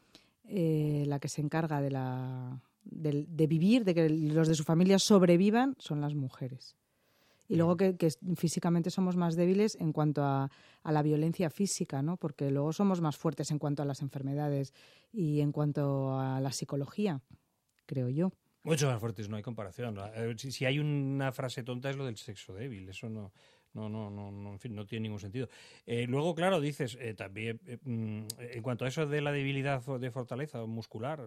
la que se encarga de vivir, de que los de su familia sobrevivan, son las mujeres. Y luego que físicamente somos más débiles en cuanto a la violencia física, ¿no? Porque luego somos más fuertes en cuanto a las enfermedades y en cuanto a la psicología, creo yo. Mucho más fuertes, no hay comparación. Si hay una frase tonta es lo del sexo débil, eso no, en fin, no tiene ningún sentido. Luego, claro, dices también, en cuanto a eso de la debilidad de fortaleza muscular,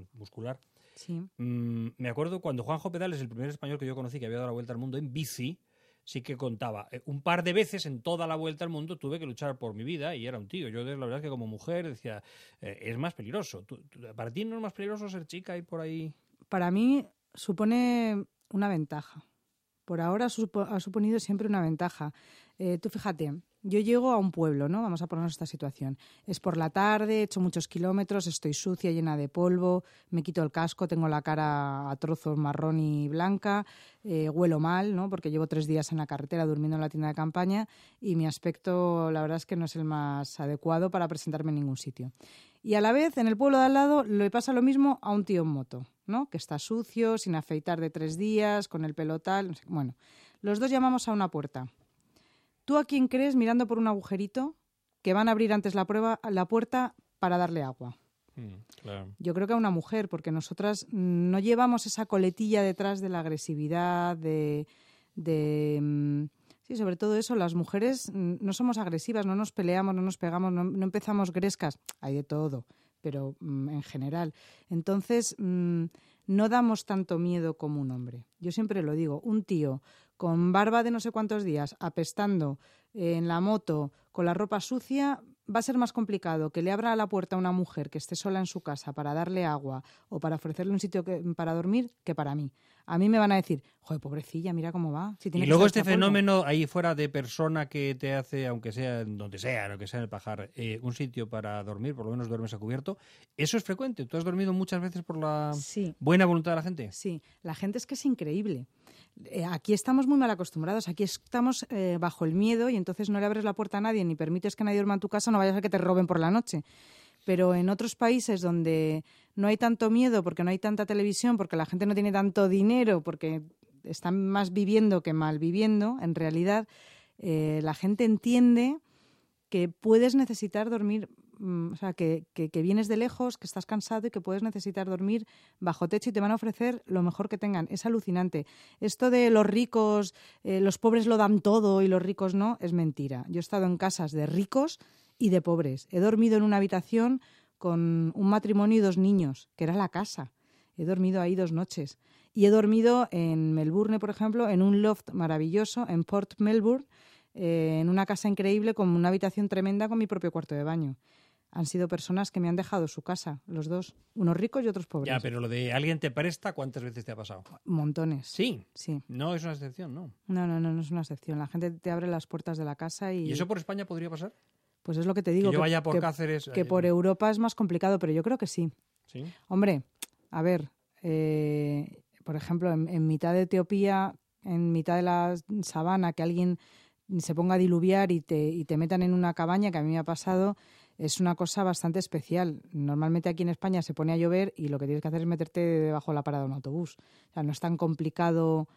sí. Me acuerdo cuando Juanjo Pedales, el primer español que yo conocí que había dado la vuelta al mundo en bici, sí que contaba, un par de veces en toda la vuelta al mundo tuve que luchar por mi vida y era un tío. Yo la verdad es que como mujer decía, es más peligroso. ¿Para ti no es más peligroso ser chica y por ahí? Para mí supone una ventaja. Por ahora ha suponido siempre una ventaja. Tú fíjate, yo llego a un pueblo, ¿no? Vamos a ponernos esta situación. Es por la tarde, he hecho muchos kilómetros, estoy sucia, llena de polvo, me quito el casco, tengo la cara a trozos marrón y blanca, huelo mal, ¿no? Porque llevo 3 días en la carretera durmiendo en la tienda de campaña y mi aspecto, la verdad es que no es el más adecuado para presentarme en ningún sitio. Y a la vez, en el pueblo de al lado, le pasa lo mismo a un tío en moto, ¿no? Que está sucio, sin afeitar de 3 días, con el pelo tal, no sé. Bueno, los dos llamamos a una puerta. ¿Tú a quién crees, mirando por un agujerito, que van a abrir antes la puerta para darle agua? Claro. Yo creo que a una mujer, porque nosotras no llevamos esa coletilla detrás de la agresividad, sí, sobre todo eso, las mujeres no somos agresivas, no nos peleamos, no nos pegamos, no empezamos grescas, hay de todo, pero en general. Entonces, no damos tanto miedo como un hombre. Yo siempre lo digo, un tío con barba de no sé cuántos días, apestando en la moto, con la ropa sucia, va a ser más complicado que le abra la puerta a una mujer que esté sola en su casa para darle agua o para ofrecerle un sitio para dormir que para mí. A mí me van a decir, joder, pobrecilla, mira cómo va. Si tiene y que luego ser este fenómeno ahí fuera de persona que te hace, aunque sea en donde sea, lo que sea en el Pajar, un sitio para dormir, por lo menos duermes a cubierto, ¿eso es frecuente? ¿Tú has dormido muchas veces por la buena voluntad de la gente? Sí, la gente es que es increíble. Aquí estamos muy mal acostumbrados, aquí estamos bajo el miedo y entonces no le abres la puerta a nadie ni permites que nadie duerma en tu casa, no vayas a que te roben por la noche. Pero en otros países donde no hay tanto miedo, porque no hay tanta televisión, porque la gente no tiene tanto dinero, porque están más viviendo que mal viviendo, en realidad la gente entiende que puedes necesitar dormir, o sea, que vienes de lejos, que estás cansado y que puedes necesitar dormir bajo techo y te van a ofrecer lo mejor que tengan. Es alucinante. Esto de los ricos, los pobres lo dan todo y los ricos no, es mentira. Yo he estado en casas de ricos y de pobres. He dormido en una habitación con un matrimonio y 2 niños, que era la casa. He dormido ahí 2 noches. Y he dormido en Melbourne, por ejemplo, en un loft maravilloso, en Port Melbourne, en una casa increíble con una habitación tremenda con mi propio cuarto de baño. Han sido personas que me han dejado su casa, los dos, unos ricos y otros pobres. Ya, pero lo de alguien te presta, ¿cuántas veces te ha pasado? Montones. Sí. Sí. No es una excepción, ¿no? No es una excepción. La gente te abre las puertas de la casa y... ¿Y eso por España podría pasar? Pues es lo que te digo. Que yo vaya por Cáceres... Que por Europa es más complicado, pero yo creo que sí. ¿Sí? Hombre, a ver, por ejemplo, en mitad de Etiopía, en mitad de la sabana, que alguien se ponga a diluviar y te metan en una cabaña, que a mí me ha pasado, es una cosa bastante especial. Normalmente aquí en España se pone a llover y lo que tienes que hacer es meterte debajo de la parada de un autobús. O sea, no es tan complicado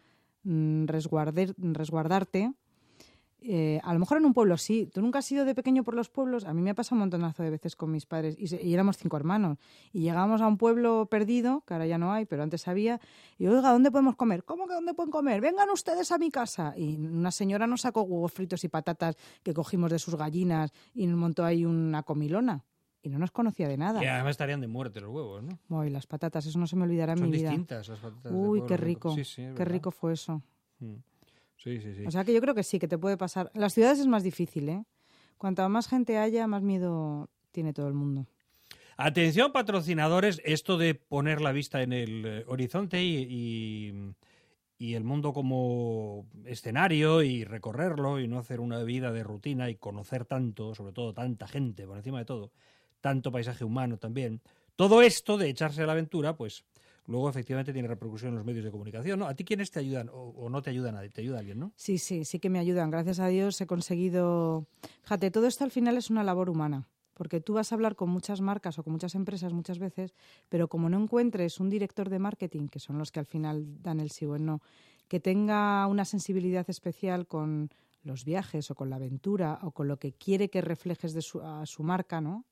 resguardarte. A lo mejor en un pueblo sí. ¿Tú nunca has ido de pequeño por los pueblos? A mí me ha pasado un montonazo de veces con mis padres y éramos 5 hermanos. Y llegábamos a un pueblo perdido, que ahora ya no hay, pero antes había. Y oiga, ¿dónde podemos comer? ¿Cómo que dónde pueden comer? Vengan ustedes a mi casa. Y una señora nos sacó huevos fritos y patatas que cogimos de sus gallinas y nos montó ahí una comilona. Y no nos conocía de nada. Y además estarían de muerte los huevos, ¿no? Uy, las patatas, eso no se me olvidará en mi vida. Son distintas las patatas. Uy, qué rico. Sí, sí, qué rico fue eso. Sí. O sea que yo creo que sí, que te puede pasar. En las ciudades es más difícil, ¿eh? Cuanta más gente haya, más miedo tiene todo el mundo. Atención, patrocinadores, esto de poner la vista en el horizonte y el mundo como escenario y recorrerlo y no hacer una vida de rutina y conocer tanto, sobre todo tanta gente, por encima de todo, tanto paisaje humano también. Todo esto de echarse a la aventura, pues... Luego, efectivamente, tiene repercusión en los medios de comunicación, ¿no? ¿A ti quiénes te ayudan o no te ayuda nadie? ¿Te ayuda alguien, no? Sí que me ayudan. Gracias a Dios he conseguido... Fíjate, todo esto al final es una labor humana, porque tú vas a hablar con muchas marcas o con muchas empresas muchas veces, pero como no encuentres un director de marketing, que son los que al final dan el sí o el no, que tenga una sensibilidad especial con los viajes o con la aventura o con lo que quiere que reflejes a su marca, ¿no?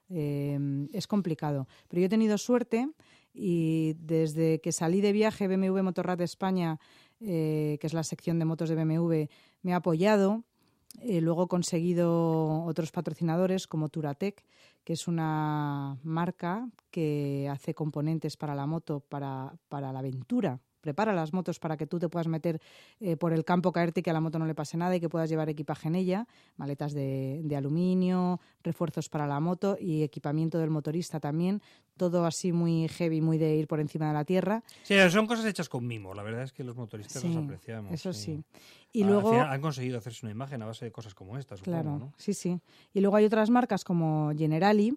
Es complicado. Pero yo he tenido suerte y desde que salí de viaje BMW Motorrad de España, que es la sección de motos de BMW, me ha apoyado. Luego he conseguido otros patrocinadores como Touratech, que es una marca que hace componentes para la moto, para la aventura. Prepara las motos para que tú te puedas meter por el campo, caerte y que a la moto no le pase nada y que puedas llevar equipaje en ella, maletas de aluminio, refuerzos para la moto y equipamiento del motorista también, todo así muy heavy, muy de ir por encima de la tierra. Sí, son cosas hechas con mimo, la verdad es que los motoristas los apreciamos. Eso sí. Y luego, al final han conseguido hacerse una imagen a base de cosas como estas, claro, supongo, ¿no? Sí. Y luego hay otras marcas como Generali,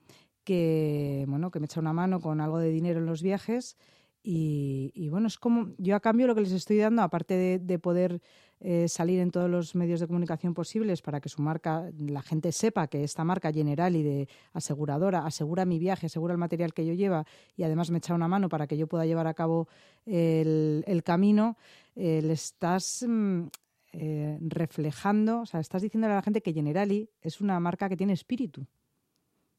que me echa una mano con algo de dinero en los viajes. Y bueno, es como yo a cambio lo que les estoy dando, aparte de poder salir en todos los medios de comunicación posibles para que su marca, la gente sepa que esta marca Generali de aseguradora asegura mi viaje, asegura el material que yo lleva y además me echa una mano para que yo pueda llevar a cabo el camino, le estás reflejando, o sea, estás diciéndole a la gente que Generali es una marca que tiene espíritu.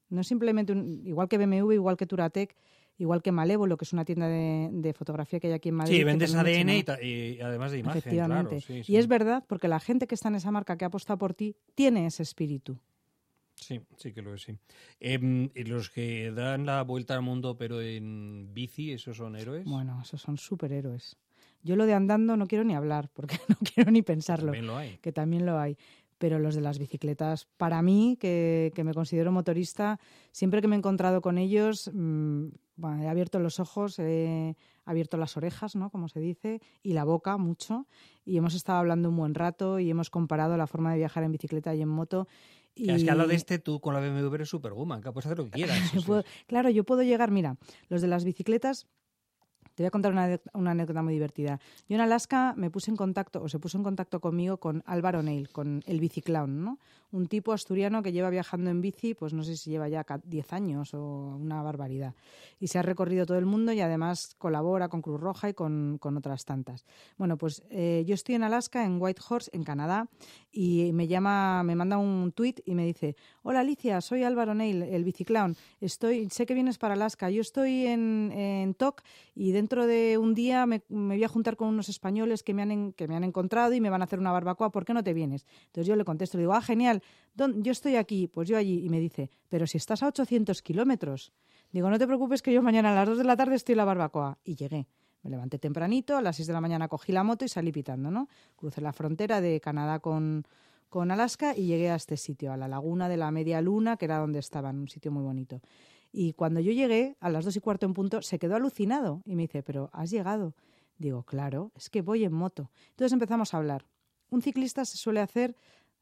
No es simplemente, igual que BMW, igual que Touratech, igual que Malévolo, que es una tienda de fotografía que hay aquí en Madrid. Sí, vendes ADN y además de imagen, efectivamente. Claro, Y es verdad, porque la gente que está en esa marca, que ha apostado por ti, tiene ese espíritu. Sí, sí que lo es, sí. ¿Y los que dan la vuelta al mundo pero en bici, esos son héroes? Bueno, esos son superhéroes. Yo lo de andando no quiero ni hablar, porque no quiero ni pensarlo. También lo hay. Que también lo hay. Pero los de las bicicletas, para mí, que me considero motorista, siempre que me he encontrado con ellos, bueno, he abierto los ojos, he abierto las orejas, ¿no?, como se dice, y la boca mucho. Y hemos estado hablando un buen rato y hemos comparado la forma de viajar en bicicleta y en moto. Y... Es que al lado de tú con la BMW eres Superwoman, que puedes hacer lo que quieras. Claro, yo puedo llegar, mira, los de las bicicletas... Te voy a contar una anécdota muy divertida. Yo en Alaska se puso en contacto conmigo con Álvaro Neil, con el biciclown, ¿no? Un tipo asturiano que lleva viajando en bici, pues no sé si lleva ya 10 años o una barbaridad. Y se ha recorrido todo el mundo y además colabora con Cruz Roja y con otras tantas. Bueno, pues yo estoy en Alaska, en Whitehorse, en Canadá, y me manda un tuit y me dice: hola Alicia, soy Álvaro Neil, el biciclown. Sé que vienes para Alaska. Yo estoy en TOC y dentro de un día me voy a juntar con unos españoles que me han encontrado y me van a hacer una barbacoa. ¿Por qué no te vienes? Entonces yo le contesto, le digo: genial, yo estoy aquí, pues yo allí. Y me dice: pero si estás a 800 kilómetros. Digo: no te preocupes, que yo mañana a las 2 de la tarde estoy en la barbacoa. Y llegué. Me levanté tempranito, a las 6 de la mañana cogí la moto y salí pitando, ¿no? Crucé la frontera de Canadá con Alaska y llegué a este sitio, a la laguna de la Media Luna, que era donde estaban, un sitio muy bonito. Y cuando yo llegué, a las 2:15 en punto, se quedó alucinado y me dice: ¿pero has llegado? Digo: claro, es que voy en moto. Entonces empezamos a hablar. Un ciclista se suele hacer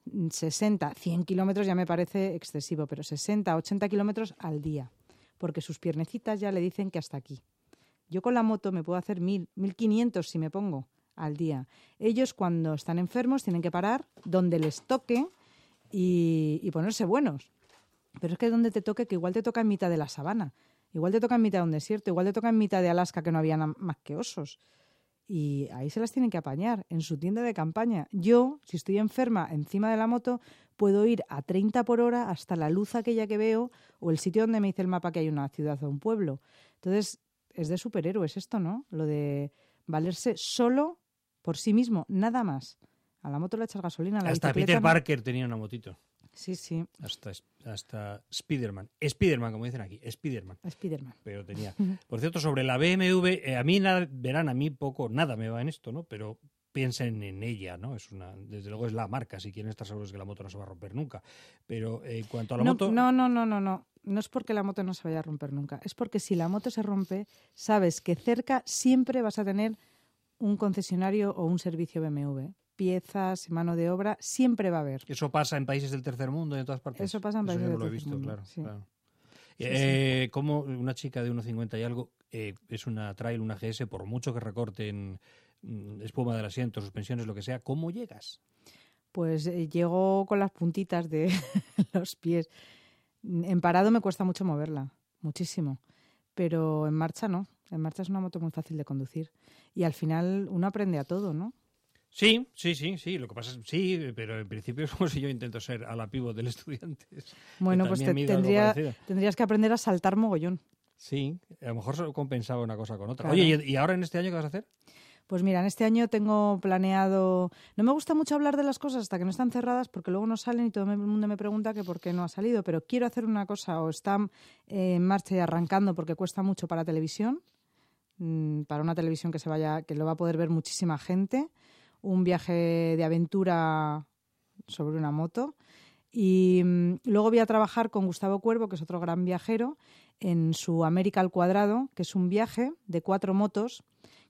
60, 100 kilómetros, ya me parece excesivo, pero 60, 80 kilómetros al día, porque sus piernecitas ya le dicen que hasta aquí. Yo con la moto me puedo hacer 1000, 1500 si me pongo al día. Ellos, cuando están enfermos, tienen que parar donde les toque y ponerse buenos. Pero es que donde te toque, que igual te toca en mitad de la sabana, igual te toca en mitad de un desierto, igual te toca en mitad de Alaska, que no había más que osos. Y ahí se las tienen que apañar, en su tienda de campaña. Yo, si estoy enferma encima de la moto, puedo ir a 30 por hora hasta la luz aquella que veo o el sitio donde me dice el mapa que hay una ciudad o un pueblo. Entonces, es de superhéroes esto, ¿no? Lo de valerse solo por sí mismo, nada más. A la moto le echas gasolina, a la hasta bicicleta Peter no. Parker tenía una motito. Sí, sí. Hasta Spiderman. Spiderman, como dicen aquí. Spiderman. Pero tenía. Por cierto, sobre la BMW, a mí nada me va en esto, ¿no? Pero piensen en ella, ¿no? Desde luego es la marca, si quieren estar seguros que la moto no se va a romper nunca. Pero en cuanto a la moto... No. No es porque la moto no se vaya a romper nunca. Es porque si la moto se rompe, sabes que cerca siempre vas a tener un concesionario o un servicio BMW. Piezas, mano de obra, siempre va a haber. Eso pasa en países del tercer mundo y en todas partes. Eso pasa en países del tercer mundo. Eso yo no lo he visto, mundo, sí. claro. Sí. Como una chica de 1,50 y algo, es una trail, una GS, por mucho que recorten espuma del asiento, suspensiones, lo que sea, ¿cómo llegas? Pues llego con las puntitas de los pies. En parado me cuesta mucho moverla, muchísimo. Pero en marcha no. En marcha es una moto muy fácil de conducir. Y al final uno aprende a todo, ¿no? Sí. Lo que pasa es sí, pero en principio es como si yo intento ser a la pívot del Estudiantes. Bueno, pues tendrías que aprender a saltar mogollón. Sí, a lo mejor solo compensaba una cosa con otra. Claro. Oye, ¿y ahora en este año qué vas a hacer? Pues mira, en este año tengo planeado... No me gusta mucho hablar de las cosas hasta que no están cerradas porque luego no salen y todo el mundo me pregunta que por qué no ha salido, pero quiero hacer una cosa o está en marcha y arrancando porque cuesta mucho para televisión, para una televisión que lo va a poder ver muchísima gente, un viaje de aventura sobre una moto y luego voy a trabajar con Gustavo Cuervo, que es otro gran viajero, en su América al Cuadrado, que es un viaje de 4 motos.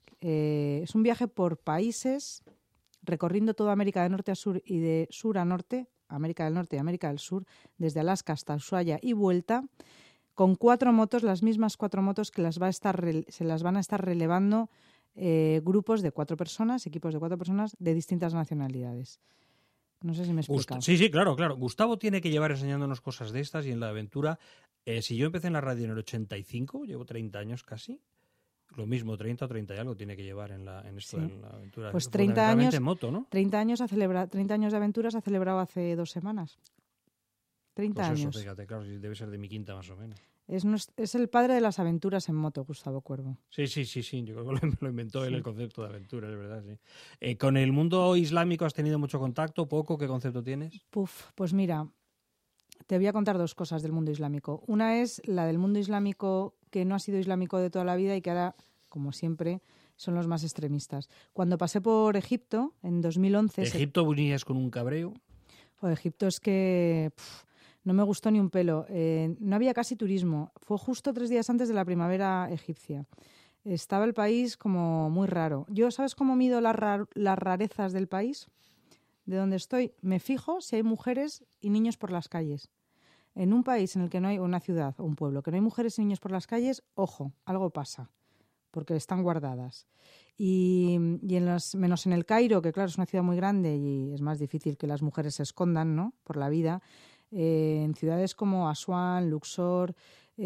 Es un viaje por países, recorriendo toda América de norte a sur y de sur a norte, América del Norte y América del Sur, desde Alaska hasta Ushuaia y vuelta, con 4 motos, las mismas 4 motos que se las van a estar relevando grupos de 4 personas, equipos de 4 personas de distintas nacionalidades. No sé si me he explicado. Sí, claro. Gustavo tiene que llevar enseñándonos cosas de estas y en la aventura. Si yo empecé en la radio en el 85, llevo 30 años casi. Lo mismo, 30 o 30 y algo tiene que llevar en la aventura. Pues 30 años en moto, ¿no? 30 años de aventuras ha celebrado hace 2 semanas. 30 Pues años. Eso, fíjate, claro, debe ser de mi quinta más o menos. Es el padre de las aventuras en moto, Gustavo Cuervo. Sí, yo creo que lo inventó él el concepto de aventura, es verdad, sí. ¿Con el mundo islámico has tenido mucho contacto? ¿Poco? ¿Qué concepto tienes? Pues mira, te voy a contar dos cosas del mundo islámico. Una es la del mundo islámico que no ha sido islámico de toda la vida y que ahora, como siempre, son los más extremistas. Cuando pasé por Egipto, en 2011... ¿Egipto venías con un cabreo? Egipto es que... no me gustó ni un pelo. No había casi turismo. Fue justo 3 días antes de la primavera egipcia. Estaba el país como muy raro. Yo, ¿sabes cómo mido las rarezas del país? De donde estoy, me fijo si hay mujeres y niños por las calles. En un país en el que no hay, una ciudad o un pueblo, que no hay mujeres y niños por las calles, ojo, algo pasa, porque están guardadas. Y menos en el Cairo, que claro, es una ciudad muy grande y es más difícil que las mujeres se escondan, ¿no?, por la vida. En ciudades como Asuán, Luxor,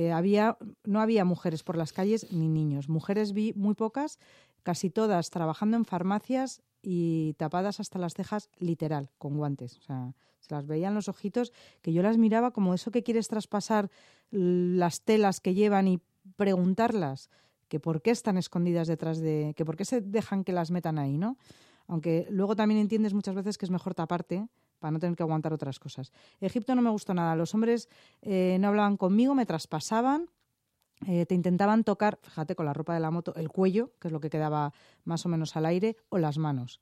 no había mujeres por las calles ni niños. Mujeres vi muy pocas, casi todas trabajando en farmacias y tapadas hasta las cejas, literal, con guantes. O sea, se las veían los ojitos, que yo las miraba como eso que quieres traspasar las telas que llevan y preguntarlas que por qué están escondidas detrás de... que por qué se dejan que las metan ahí, ¿no? Aunque luego también entiendes muchas veces que es mejor taparte para no tener que aguantar otras cosas. Egipto no me gustó nada. Los hombres no hablaban conmigo, me traspasaban, te intentaban tocar, fíjate, con la ropa de la moto, el cuello, que es lo que quedaba más o menos al aire, o las manos.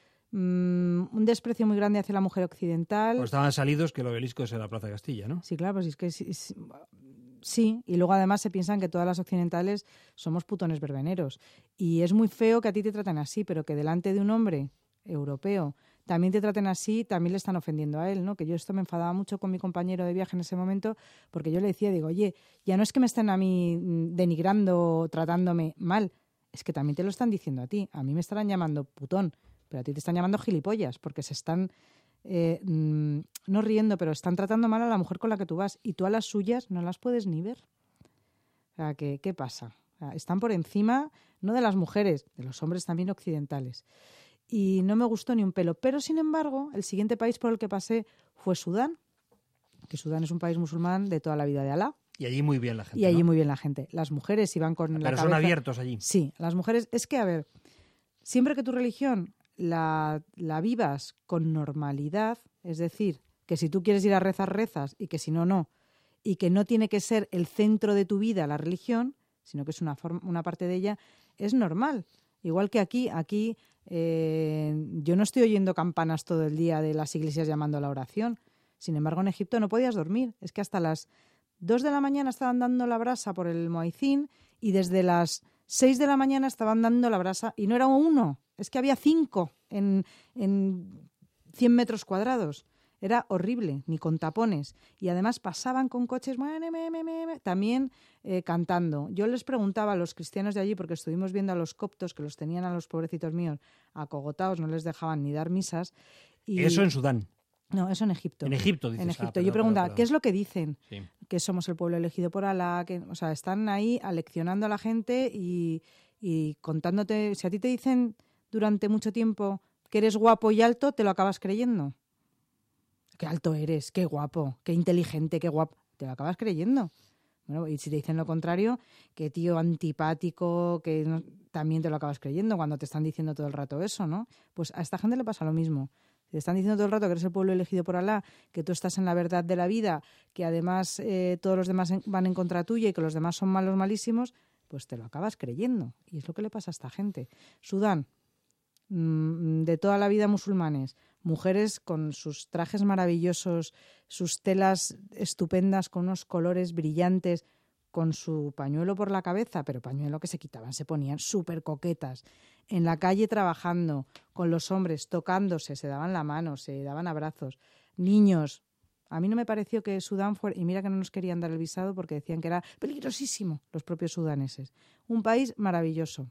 Un desprecio muy grande hacia la mujer occidental. Pues estaban salidos que el obelisco es en la Plaza de Castilla, ¿no? Sí, claro, pues es que sí, y luego además se piensan que todas las occidentales somos putones verbeneros. Y es muy feo que a ti te traten así, pero que delante de un hombre europeo también te traten así, también le están ofendiendo a él, ¿no? Que yo esto me enfadaba mucho con mi compañero de viaje en ese momento, porque yo le decía, digo, oye, ya no es que me estén a mí denigrando, tratándome mal, es que también te lo están diciendo a ti. A mí me estarán llamando putón, pero a ti te están llamando gilipollas, porque se están, no riendo, pero están tratando mal a la mujer con la que tú vas, y tú a las suyas no las puedes ni ver. O sea, ¿qué pasa? O sea, están por encima, no de las mujeres, de los hombres también occidentales. Y no me gustó ni un pelo. Pero, sin embargo, el siguiente país por el que pasé fue Sudán, que Sudán es un país musulmán de toda la vida de Alá. Y allí muy bien la gente, Y allí ¿no? muy bien la gente. Las mujeres iban con la cabeza... Pero son abiertos allí. Sí, las mujeres... Es que, a ver, siempre que tu religión la vivas con normalidad, es decir, que si tú quieres ir a rezar, rezas, y que si no, no, y que no tiene que ser el centro de tu vida la religión, sino que es una parte de ella, es normal. Igual que aquí yo no estoy oyendo campanas todo el día de las iglesias llamando a la oración. Sin embargo, en Egipto no podías dormir. Es que hasta las 2 de la mañana estaban dando la brasa por el muezzin y desde las 6 de la mañana estaban dando la brasa y no era uno, es que había 5 en 100 metros cuadrados. Era horrible, ni con tapones. Y además pasaban con coches también cantando. Yo les preguntaba a los cristianos de allí, porque estuvimos viendo a los coptos, que los tenían a los pobrecitos míos acogotados, no les dejaban ni dar misas. Y... Eso en Sudán. No, eso en Egipto. En Egipto, dices. En Egipto. Perdón, Yo preguntaba, perdón. ¿qué es lo que dicen? Sí. Que somos el pueblo elegido por Alá. O sea, están ahí aleccionando a la gente y contándote. Si a ti te dicen durante mucho tiempo que eres guapo y alto, te lo acabas creyendo. Qué alto eres, qué guapo, qué inteligente, qué guapo. Te lo acabas creyendo. Bueno, y si te dicen lo contrario, qué tío antipático, que no, también te lo acabas creyendo cuando te están diciendo todo el rato eso, ¿no? Pues a esta gente le pasa lo mismo. Te están diciendo todo el rato que eres el pueblo elegido por Alá, que tú estás en la verdad de la vida, que además todos los demás van en contra tuya y que los demás son malos, malísimos, pues te lo acabas creyendo. Y es lo que le pasa a esta gente. Sudán, de toda la vida musulmanes, mujeres con sus trajes maravillosos, sus telas estupendas, con unos colores brillantes, con su pañuelo por la cabeza, pero pañuelo que se quitaban, se ponían súper coquetas, en la calle trabajando, con los hombres, tocándose, se daban la mano, se daban abrazos, niños. A mí no me pareció que Sudán fuera, y mira que no nos querían dar el visado porque decían que era peligrosísimo, los propios sudaneses. Un país maravilloso.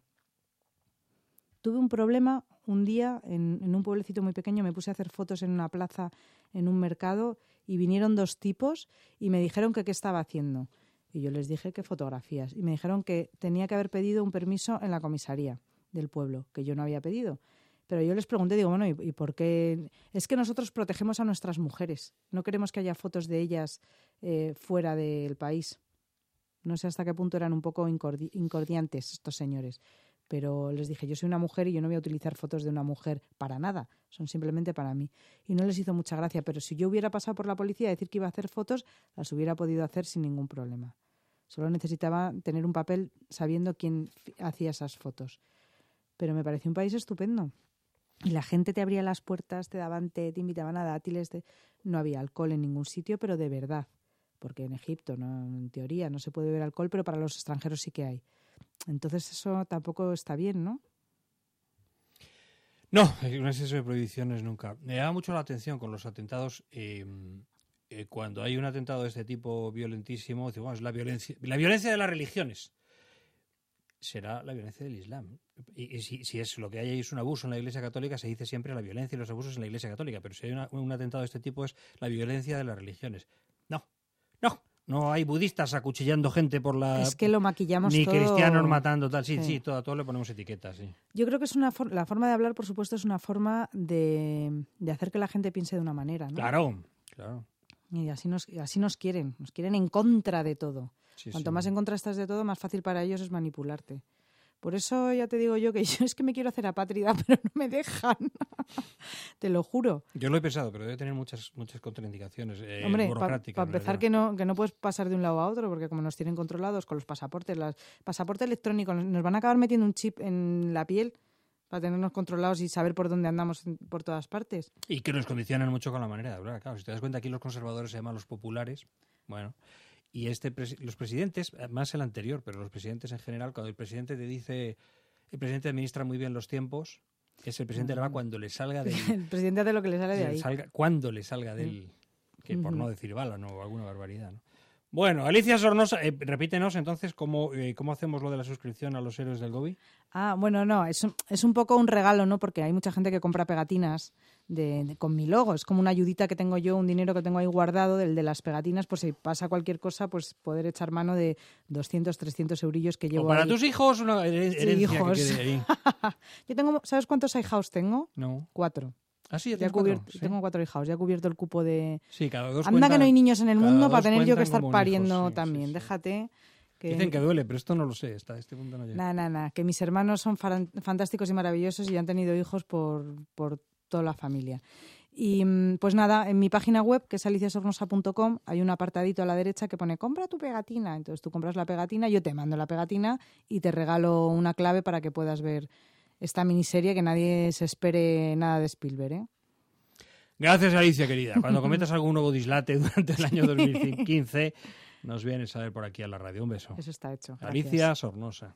Tuve un problema un día en un pueblecito muy pequeño, me puse a hacer fotos en una plaza, en un mercado, y vinieron 2 tipos y me dijeron que qué estaba haciendo. Y yo les dije que fotografías. Y me dijeron que tenía que haber pedido un permiso en la comisaría del pueblo, que yo no había pedido. Pero yo les pregunté, digo, bueno, ¿y por qué? Es que nosotros protegemos a nuestras mujeres. No queremos que haya fotos de ellas fuera del país. No sé hasta qué punto eran un poco incordiantes estos señores. Pero les dije, yo soy una mujer y yo no voy a utilizar fotos de una mujer para nada. Son simplemente para mí. Y no les hizo mucha gracia. Pero si yo hubiera pasado por la policía a decir que iba a hacer fotos, las hubiera podido hacer sin ningún problema. Solo necesitaba tener un papel sabiendo quién hacía esas fotos. Pero me pareció un país estupendo. Y la gente te abría las puertas, te daban té, te invitaban a dátiles. No había alcohol en ningún sitio, pero de verdad. Porque en Egipto, no, en teoría, no se puede beber alcohol, pero para los extranjeros sí que hay. Entonces eso tampoco está bien, ¿no? No, un exceso de prohibiciones nunca. Me llama mucho la atención con los atentados. Cuando hay un atentado de este tipo violentísimo, decimos, bueno, es la violencia de las religiones. Será la violencia del Islam. Y si es lo que hay ahí es un abuso en la Iglesia Católica, se dice siempre la violencia y los abusos en la Iglesia Católica. Pero si hay un atentado de este tipo es la violencia de las religiones. No hay budistas acuchillando gente por la... Es que lo maquillamos ni todo... cristianos matando, tal. Sí, todo le ponemos etiquetas, sí. Yo creo que es la forma de hablar, por supuesto, es una forma de hacer que la gente piense de una manera, ¿no? Claro. Y así nos quieren en contra de todo. Sí, Cuanto más en contra estás de todo, más fácil para ellos es manipularte. Por eso ya te digo yo que yo es que me quiero hacer apátrida, pero no me dejan. Te lo juro. Yo lo he pensado, pero debe tener muchas contraindicaciones burocráticas. Para empezar, que no puedes pasar de un lado a otro, porque como nos tienen controlados con los pasaportes, pasaporte electrónico, nos van a acabar metiendo un chip en la piel para tenernos controlados y saber por dónde andamos por todas partes. Y que nos condicionan mucho con la manera de hablar. Claro, si te das cuenta, aquí los conservadores se llaman los populares. Bueno... Y los presidentes, más el anterior, pero los presidentes en general, cuando el presidente te dice, el presidente administra muy bien los tiempos, es el presidente le va cuando le salga del... El presidente hace lo que le sale de ahí. Cuando le salga del... Que por no decir bala, ¿no? O alguna barbaridad, ¿no? Bueno, Alicia Sornosa, repítenos entonces cómo hacemos lo de la suscripción a los héroes del Gobi. Bueno, no, es un poco un regalo, ¿no? Porque hay mucha gente que compra pegatinas con mi logo. Es como una ayudita que tengo yo, un dinero que tengo ahí guardado del de las pegatinas, por si pasa cualquier cosa, pues poder echar mano de 200, 300 eurillos que llevo. O para ahí. Tus hijos, una herencia hijos. que quede ahí. Yo tengo, ¿sabes cuántos iHouse tengo? No. 4. Ah, sí, ya tengo 4 hijos, ya he cubierto el cupo de... Sí, cada dos Anda que no hay niños en el mundo para tener yo que estar pariendo sí, también. Sí. Déjate... Dicen que duele, pero esto no lo sé, hasta este punto no llega. Nada, que mis hermanos son fantásticos y maravillosos y han tenido hijos por toda la familia. Y pues nada, en mi página web, que es aliciasornosa.com, hay un apartadito a la derecha que pone compra tu pegatina. Entonces tú compras la pegatina, yo te mando la pegatina y te regalo una clave para que puedas ver esta miniserie que nadie se espere nada de Spielberg, ¿eh? Gracias, Alicia, querida. Cuando cometas algún nuevo dislate durante el año 2015, nos vienes a ver por aquí a la radio. Un beso. Eso está hecho. Gracias. Alicia Sornosa.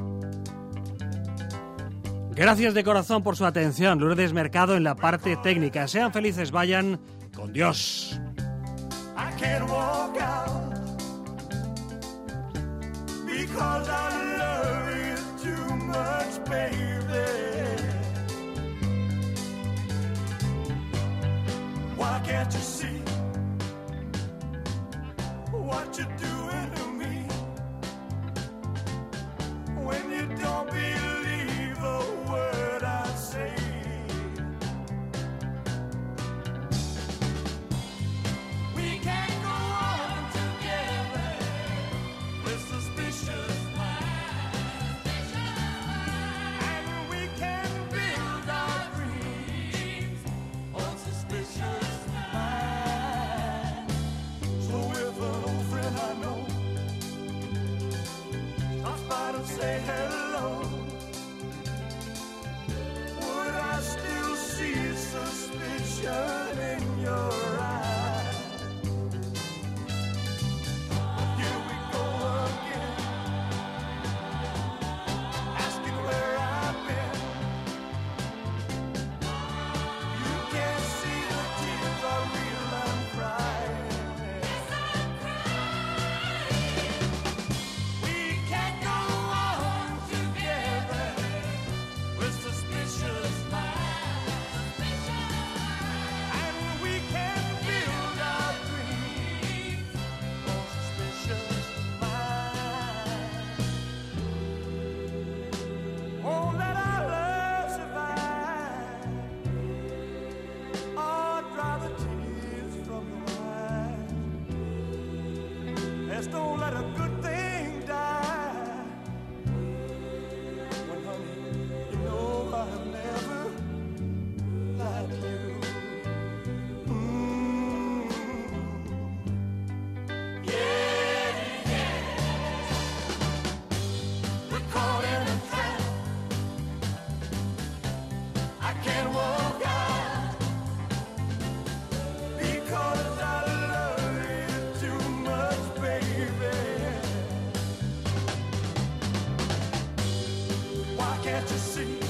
Gracias de corazón por su atención. Lourdes Mercado en la parte técnica. Sean felices, vayan con Dios. I can't walk out because I love you too much, baby. Why can't you see what you're doing to me when you don't believe a word I say? We can't go on together with suspicious minds, and we can build our dreams on suspicious minds. So if an old friend I know stops by to say hello, would I still see suspicion in your eyes? Here we go again, asking where I've been. You can't see the tears are real, I'm crying. Yes, I'm crying. We can't go on together with suspicious minds, and we can build our dreams on suspicious minds. Oh, let our love survive. can't you see?